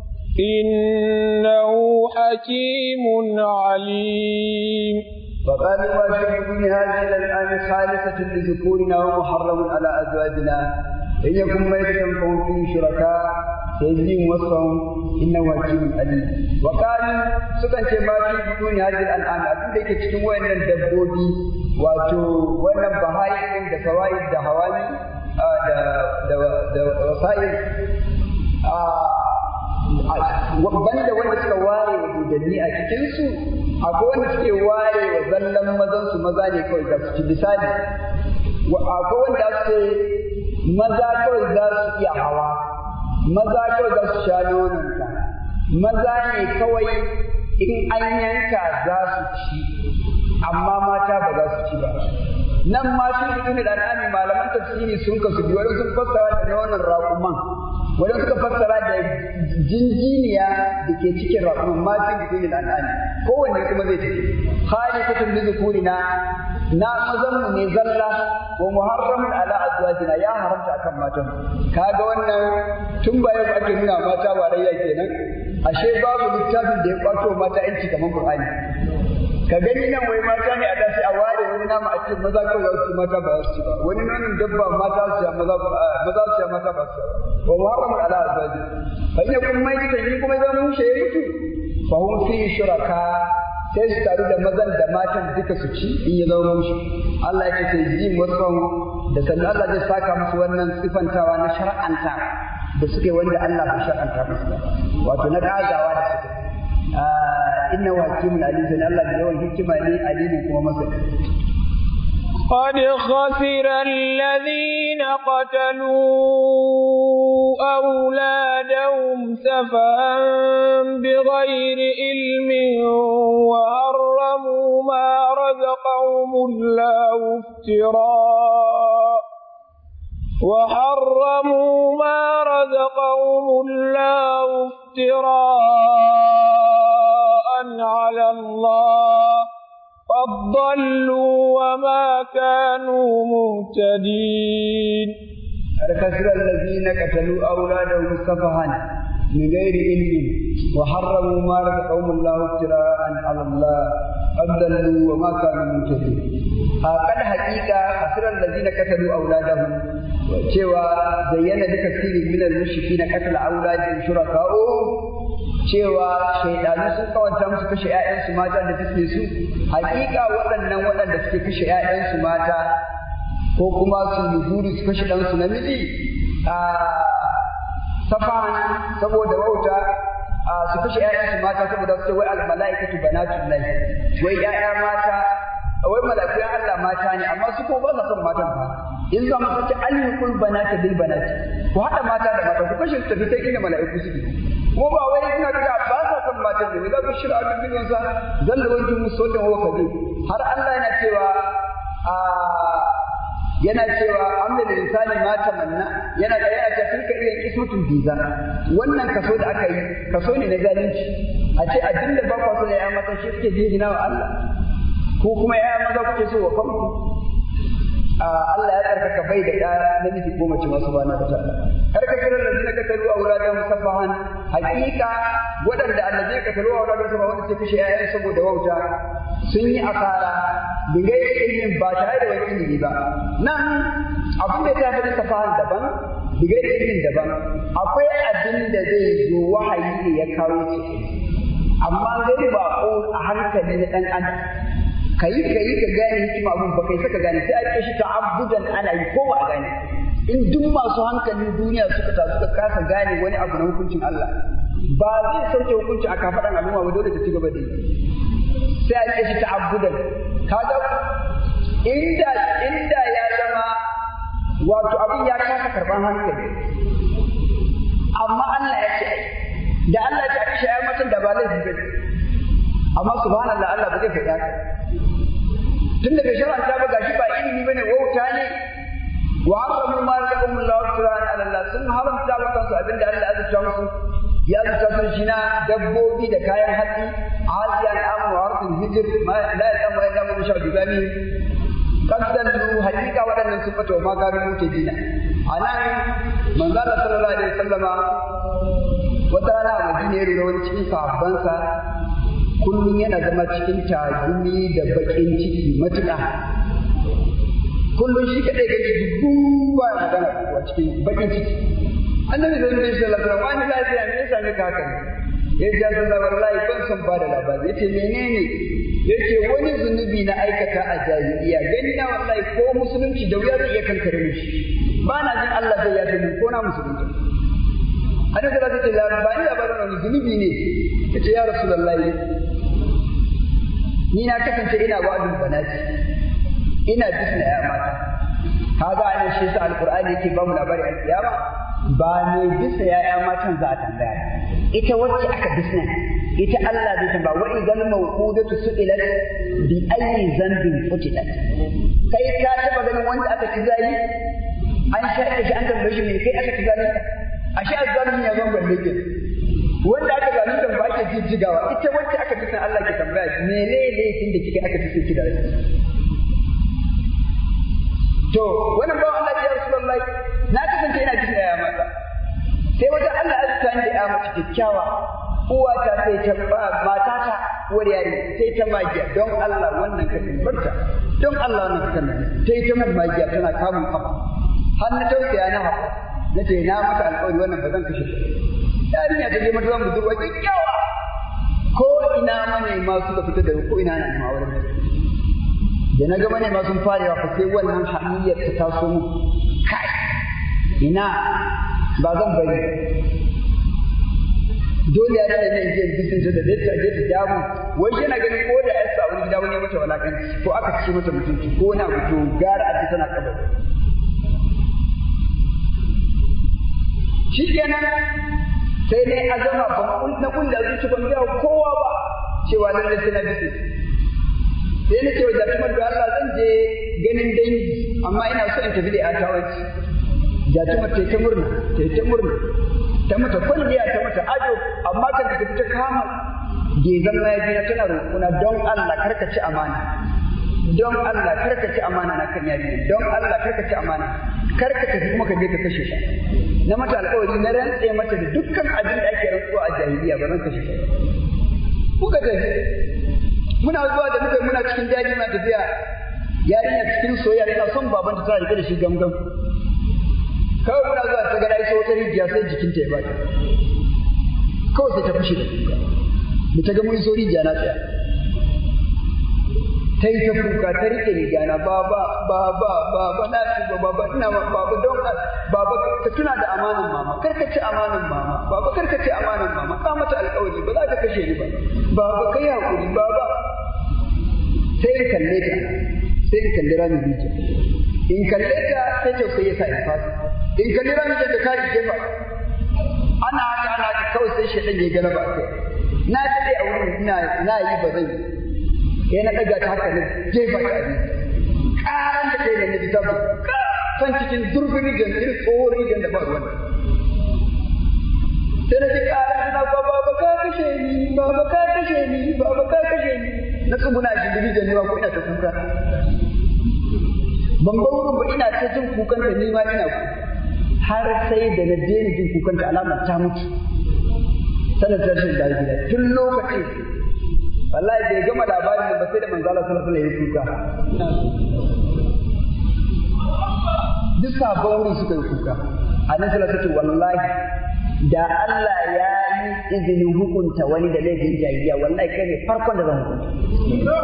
إنه حكيم عليم. وقالوا ما في بطون هذه الأنعام خالصة لذكورنا ومحرم على أزواجنا إن يكن ميتة فهم فيه شركاء سيجزيهم وصفهم إنه حكيم عليم. وقالوا سكن ما في بطون هذه الأنعام أبين ذلك تشتموا أن الدبوبي وأتو وأن البهائم da fawaid da hawali da wasa'il banda wanda suka ware wa dodanni a cikinsu akwai wanda suke ware wa zallan mazansu maza ne kawai za su ci misali akwai wanda su maza kawai za su iya hawa maza kawai za su sha nononta maza ne kawai in an yanka za su ci amma mata ba za su ci ba nan ma shi ibn al-Anami malaman tafsiri sun kasu biyu wani sun fassara da wannan raƙuman wani suka fassara da jinjiniya da ke cikin raƙuman ma shi ibn al-Anami kowanne kuma zai ce khalifatun li dhukurina na mazan mu ne zalla wa muharramun ala azwajina ya haramta akan matan kaga wannan tun ba yau ake nuna mata warayya kenan ashe babu littafin da ya kwato mata yanci kamar Qur'ani ka gani nan wai mata ne a dace a ware wani nama a cikin maza kawai za su mata ba su ba wani nonon dabba mata su ya maza maza su ya mata ba su ba wa muharramun ala azwaji fa in kun mai kita ni kuma zan mushe ya mutu fa hum fi shuraka sai su taru da mazan da matan duka su ci in ya zama mushe Allah ya ce ji wasan da sannan Allah zai saka musu wannan sifantawa na shar'anta da suke wanda Allah bai shar'anta musu wato na kagawa da suke إنه حكيم عليم سن الله بيوم حكمة لي عليم كما مثل قد خسر الذين قتلوا أولادهم سفها بغير علم وحرموا ما رزقهم الله افتراء وحرموا ما رزقهم الله افتراء على الله قد ضلوا وما كانوا مهتدين. الكثير الذين قتلوا أولادهم سفها من غير علم وحرموا ما رزقهم الله افتراء على الله قد ضلوا وما كانوا مهتدين. قد حقيقة كثير الذين قتلوا أولادهم cewa zayyana duka sirri min al-mushrikin qatl auladin shuraka'u cewa shaydanu sun kawanta musu kashe ƴaƴansu mata da fiske su hakika waɗannan waɗanda suke kashe ƴaƴansu mata ko kuma su nuzuri su kashe dan su namiji a safan saboda wauta su kashe ƴaƴansu mata saboda su ce wai al-mala'ikatu banatullahi wai ƴaƴa mata wai mala'ikan Allah mata ne amma su ko ba sa son matan fa in za mu ce alhiqul banati bil banati ku hada mata da mata ku kashe su tafi ta inda mala'iku suke kuma ba wai suna da ba sa son matan ne za ku shira da bin sa zalla wajin musallan wa kabi har Allah yana cewa a yana cewa amma da insani ma tamanna yana da yana cewa tilka iya kismatun biza wannan kaso da aka yi kaso ne na zalunci a ce abinda ba ku so ya mata shi suke jingina wa Allah ko kuma ya maza kuke so wa kanku Allah ya tsarkaka bai da ɗa namiji ko mace masu bana da ta'ala karka kiran da zina katalu auladan musaffahan haqiqa wadanda allazi katalu auladan su ba wanda suke kashe ƴaƴan saboda wauta sun yi asara bigai ilimin ba tare da wani ilimi ba nan abin da ya tafi safahan daban bigai ilimin daban akwai abin da zai zo wahayi ne ya kawo ce amma zai ba ko a hankali na dan adam kai kai ka gane hikima abin ba kai saka gane sai ake shi ta'abbudan ana yi ko ba gane in duk masu hankalin duniya suka ta suka kasa gane wani abu na hukuncin Allah ba zai sauke hukunci a kafaɗan al'umma ba dole ta ci gaba da yi sai ake shi ta'abbudan kaga inda inda ya zama wato abin ya kasa karban hankali amma Allah ya ce da Allah ya ce shi ya mutum da ba laifi ba amma subhanallah Allah ba zai faɗa ka tunda bai shar'anta ba gashi ba ilimi bane wauta ne wa haramu ma lakum Allah subhanahu ala Allah sun haramta ba kansu abinda Allah ya azurta musu ya azurta su shi na dabbobi da kayan hatsi asiyan amu wa harfin hijir ma la yasamu illa man sha bigani kaddalu hakika wadannan sun fito ma garin muke dina anan manzo Allah sallallahu alaihi wasallama wata rana a Madina ya rura wani cikin sahabbansa kullum yana zama cikin tagumi da bakin ciki matuƙa kullum shi kaɗai ga dubban ba na gana kuwa cikin bakin ciki annabi zai zai shi lafiya wani lafiya me yasa ne ka kan ya ji san da wallahi ban san ba da labari yace menene yace wani zunubi na aikata a jahiliya gani na wallahi ko musulunci da wuya zai iya kankare mishi ba na jin Allah zai yafe min ko na musulunci annabi zai ce labari labarin wani zunubi ne yace ya rasulullahi ni na kasance ina wa'adin banati ina bisna ya mata kaga anan shi sa alqur'ani yake ba mu labari a kiyama ba ne bisa ya ya matan za a tambaya ita wacce aka bisna ita Allah zai tambaya wa idan mawqudatu su'ilat bi ayyi dhanbin qutilat kai ka taba ganin wanda aka tizali an shaƙe shi an tambaye shi me kai aka tizali ashe azzalimi ya zan balle ke wanda aka zalunta ba ake jijjigawa ita wacce aka bisna Allah ke tambaya menene laifin da kike aka tsaye ki da to wannan bawan Allah ya Rasulullahi na kasance ina jin ya mata sai wata Allah ya tsaya da ya mace kyakkyawa uwa ta sai ta mata ta uwar yari sai ta magiya don Allah wannan kan barta don Allah wannan kan sai ta mun magiya tana kamun kafa har na tausaya na haka nace na maka alƙawari wannan ba zan kashe ta yarinya ta je mata zan budurwa kyakkyawa ko ina mane ma suka fita daga ko ina na ma wurin da na gaba ne ma sun fara fa sai wannan hamiyyar ta taso mu kai ina ba zan bari dole ya rage nan jiya bisin da da ta je ta jamu wai yana ganin ko da yarsa wani gida wani mata walakanci ko aka ci mata mutunci ko na mutu gara a ci tana kabari shikenan sai dai azama ban na kulla zuci ban ga kowa ba cewa lalle sai na bisin sai na ce wa jatumar da Allah zan je ganin dangi amma ina so in tafi da ƴata wacce jatumar ta yi ta murna ta yi ta murna ta mata kwalliya ta mata ado amma kan ta ta kama gezan mahaifina tana roƙona don Allah karka ci amana don Allah karka ci amana na kan yaji don Allah karka ci amana karka tafi kuma ka je ka kashe shi na mata alƙawari na rantse mata da dukkan abin da ake rantsuwa a jahiliya ba zan kashe shi kuka tafi muna zuwa da muka muna cikin daji muna tafiya yarinya cikin soyayya tana son babanta ta rike da shi gamgam kawai muna zuwa ta ga iso wata rijiya sai jikinta ya bata kawai sai ta fushi da kuka da ta ga mun iso rijiya na tsaya ta yi ta kuka ta rike riga na baba baba baba na ci baba baba ina ma baba don baba ka tuna da amanan mama karka ci amanan mama baba karka ci amanan mama ka mata alƙawari ba za ka kashe ni ba baba kai hakuri baba sai in kalle ta sai in kalle rami rijiya in kalle ta sai ce sai ya sa in fasa in kalli rami da ka rike ba ana haka ana haka kawai sai shedan ya galaba kai na dade a wurin ina na yi ba zai sai na daga ta haka ne jefa ta ni karan da kai ne na bitabu san cikin zurfin rijiyar irin tsohon rijiyar da ba ruwan sai na ji karan na ba ba ka kashe ni ba ba ka kashe ni ba ba ka kashe ni na tsuguna a cikin rijiyar ne ba ko ina ta kuka ban ba wurin ba ina ta jin kukan da ni ma ina kuka har sai da na daina jin kukan da alamar ta mutu sanar da rashin lafiya tun lokacin wallahi bai gama labarin da ba sai da manzo Allah sallallahu alaihi wasallam ya kuka duk sabon wuri suka yi kuka annabi sallallahu alaihi wasallam wallahi da Allah ya yi izinin hukunta wani da laifin jahiliya wallahi kai ne farkon da zan hukunta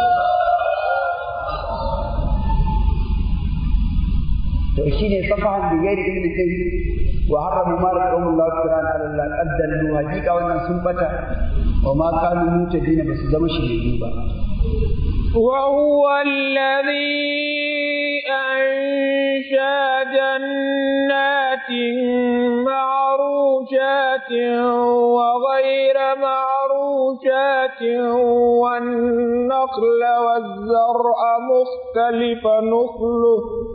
to shine safahan da gairi ilmi kai wa haramu ma raqamu Allah subhanahu wa ta'ala qaddallu hakika wannan sun bata wa ma kanu mutadina basu zama shiriyu ba wa huwa alladhi ansha jannatin ma'rushatin wa ghayra ma'rushatin wan nakhla waz zar'a mukhtalifan nukhluhu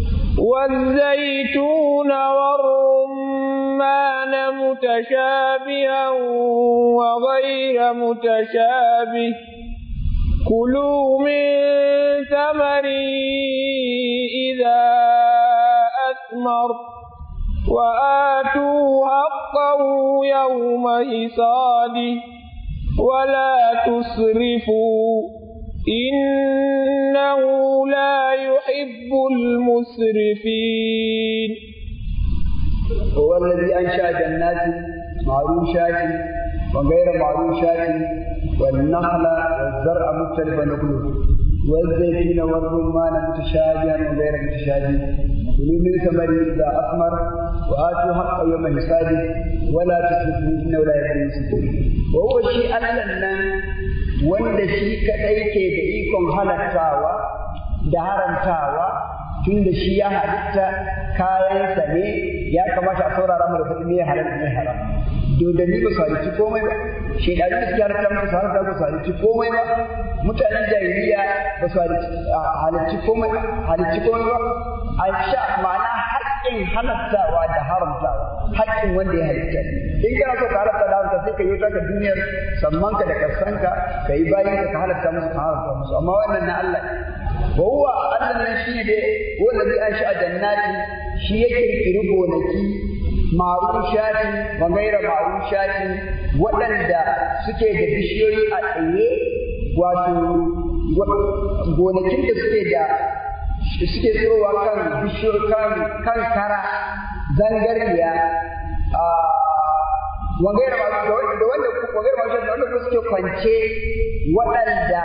والزيتون والرمان متشابها وغير متشابه كلوا من ثمره إذا أثمر وآتوا حقه يوم حصاده ولا تسرفوا إنه لا يحب المسرفين هو الذي أنشأ جنات معروشات وغير معروشات والنخل والزرع مختلفا نخله والزيتون والرمان متشابها وغير متشابه كلوا من ثمره إذا أثمر وآتوا حقه يوم حصاده ولا تسرفوا إنه لا يحب المسرفين وهو شيء أسلنا wanda shi kadai ke da ikon halattawa da haramtawa tunda shi ya halitta kayansa ne ya kamata a saurara mu da faɗi ne halal ne haram dodani ba su halitta komai ba shedani da suke halitta musu su halitta ba su halitta komai ba mutanen jahiliya ba su halitta komai halitta komai ba a sha ma'ana haƙƙin halattawa da haramtawa haƙƙin wanda ya halitta in kana so ka halatta da haramta sai ka yi taka duniyar sammanka da kasanka ka yi bayan ka halatta musu ka haramta musu amma wannan na Allah wa huwa Allah ne shi ne wanda zai ansha jannati shi ya kirkiri gonaki ma'rushatin wa gaira ma'rushatin waɗanda suke da bishiyoyi a tsaye wato gonakin da suke da suke tsirowa kan bishiyoyi kan kan kara zangarniya a wagaira ba da wanda wagaira ba da wanda suke kwance waɗanda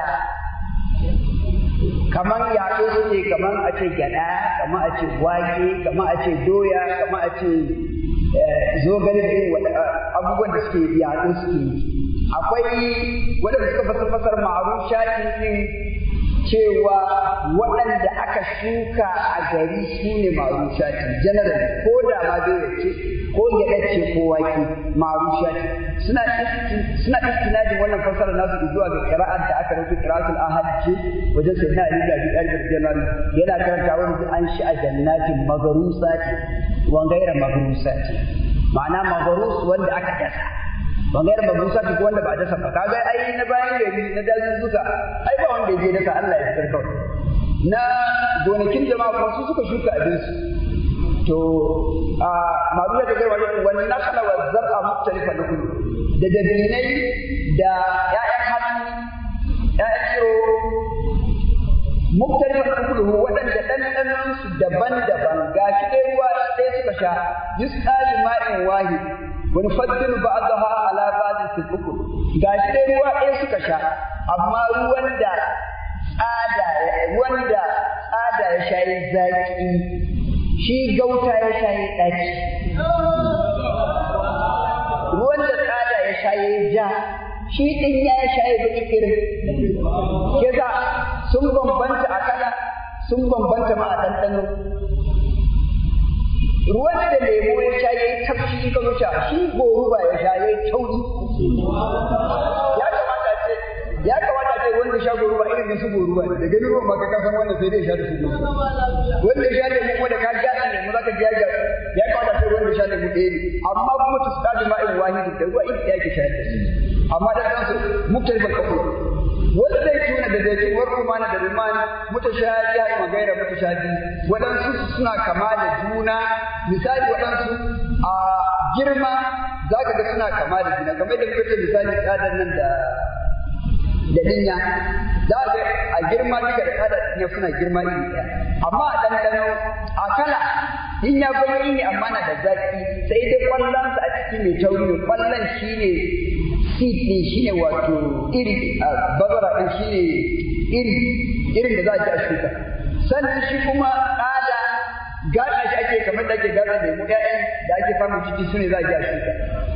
kaman yaɗo suke kaman a ce gyaɗa kaman a ce wake kaman a ce doya kaman a ce zogale da irin abubuwan da suke yaɗo suke akwai waɗanda suka fasar fasar ma'arushatin din cewa waɗanda aka shuka a gari su ne ma'arushati general ko da ma zai ce ko gyaɗa ce ko wake ma'arushati suna suna istinadin wannan fasara nasu zuwa ga qira'ar da aka rubuta qira'atul ahad ce wajen sai na Ali da Abi Talib yana karanta wani an shi a jannatin magarusati wa gaira magarusati ma'ana magarus wanda aka dasa bangaren mabusa duk wanda ba dasa ba kaga ai na bayan gari na dazin suka ai ba wanda ya je dasa Allah ya fitar kawai na gonakin jama'a kuma su suka shuka abin su to a mabusa da gaiwa wannan nakala wa zar'a mukhtalifa lakum da dabinai da ya'yan hannu ya'yan tsiro mukhtalifa lakum wadanda dandanan su daban-daban gashi dai ruwa ɗaya suka sha yusqali ma'in wahid wani faddin ba'daha ala ba'd fi ukul gashi dai ruwa ɗaya suka sha amma ruwan da tsada ruwan da tsada ya shayi zaki shi gauta ya shayi ɗaci ruwan da tsada ya shayi ja shi ɗin ya shayi baki irin kaza sun bambanta a kala sun bambanta ma a ɗanɗano ruwan da lemo ya sha yayi tafshi in ka sha shi goruba ya sha yayi tauri ya kamata ce ya kamata ce wanda sha goruba irin su goruba da ganin ruwan ba ka san wanda sai dai sha da su wanda sha da mu da ka ga ne mu zaka ga ya kamata ce wanda sha da mu ɗaya ne amma kuma su tsadi ma'in wahidi da ruwa idan yake sha da su amma da kansu muktalifal kafur wanda zai tuna da zai war kuma da rumani mutashabiha wa gaira mutashabi wadansu suna kama da juna misali wadansu a girma zaka ga suna kama da juna kamar da muka ce misali tsadan nan da dinya za ga a girma duka da kada dinya suna girma iri ɗaya amma a ɗanɗano a kala dinya baki ne amma na da zaki sai dai kwallonsa a ciki mai tauri ne kwallon shine seed ɗin shine wato iri bazara ɗin shine iri irin da za a ci a shuka sannan shi kuma ƙada gada shi ake kamar da ake gada lemu ƴaƴan da ake samun ciki su ne za a ji a shuka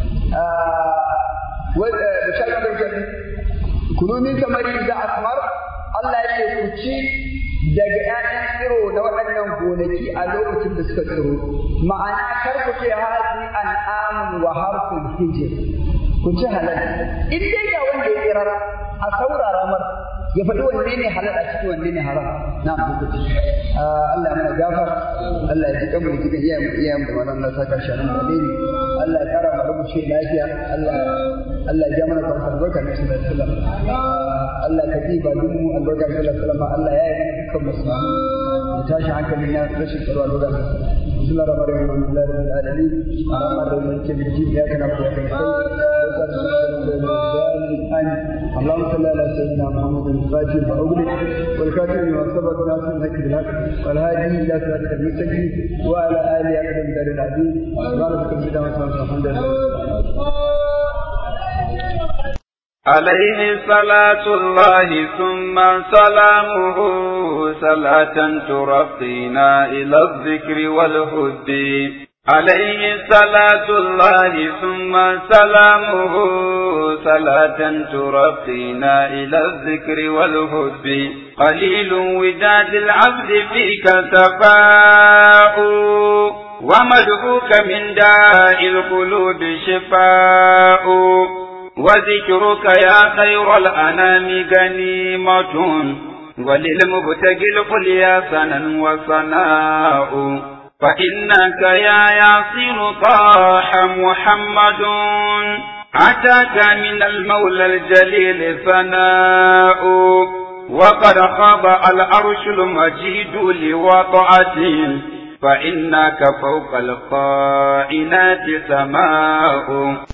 da shaƙar da wuce kudu min samari da asmar Allah ya ce ku ci daga ƴaƴan tsiro na waɗannan gonaki a lokacin da suka tsiro ma'ana kar ku ce hazi an'amun wa harsun hijir ku ci halal in dai ga wanda ya tsirara a saurara mar ya faɗi wanne ne halal a cikin wanne ne haram na lokaci Allah ya mana gafar Allah ya ji kanmu da kidan iyayen iyayen da wannan Allah saka shi nan da dai Allah ya kara mu rubuce lafiya Allah Allah ya ja mana farkon albarka na sallallahu alaihi wasallam Allah ka ji ba duk mu albarka sallallahu alaihi wasallam Allah ya yi dukkan musulmi ya tashi hankali na rashin tsaro da Allah bismillahir rahmanir rahim alhamdulillahi rabbil alamin arrahmanir rahim maliki yawmiddin iyyaka na'budu wa iyyaka nasta'in اللهم صل على سيدنا محمد الفاتح وأغلق والكاتب لما سبق ناصر الحق بالحق والهادي إلى صراط المستقيم وعلى آله أقدم دار العزيز سبحانك ربنا والحمد لله عليه صلاة الله ثم سلامه صلاة ترقينا إلى الذكر والهد عليه صلاة الله ثم سلامه صلاة ترقينا إلى الذكر والهد قليل وداد العبد فيك سفاء ومدعوك من داء القلوب شفاء وذكرك يا خير الأنام غنيمة وللمبتغي القليا سنا وصناء فإنك يا ياسين طاح محمد أتاك من المولى الجليل ثناء وقد خاب العرش المجيد لوضعته فإنك فوق القائنات سماء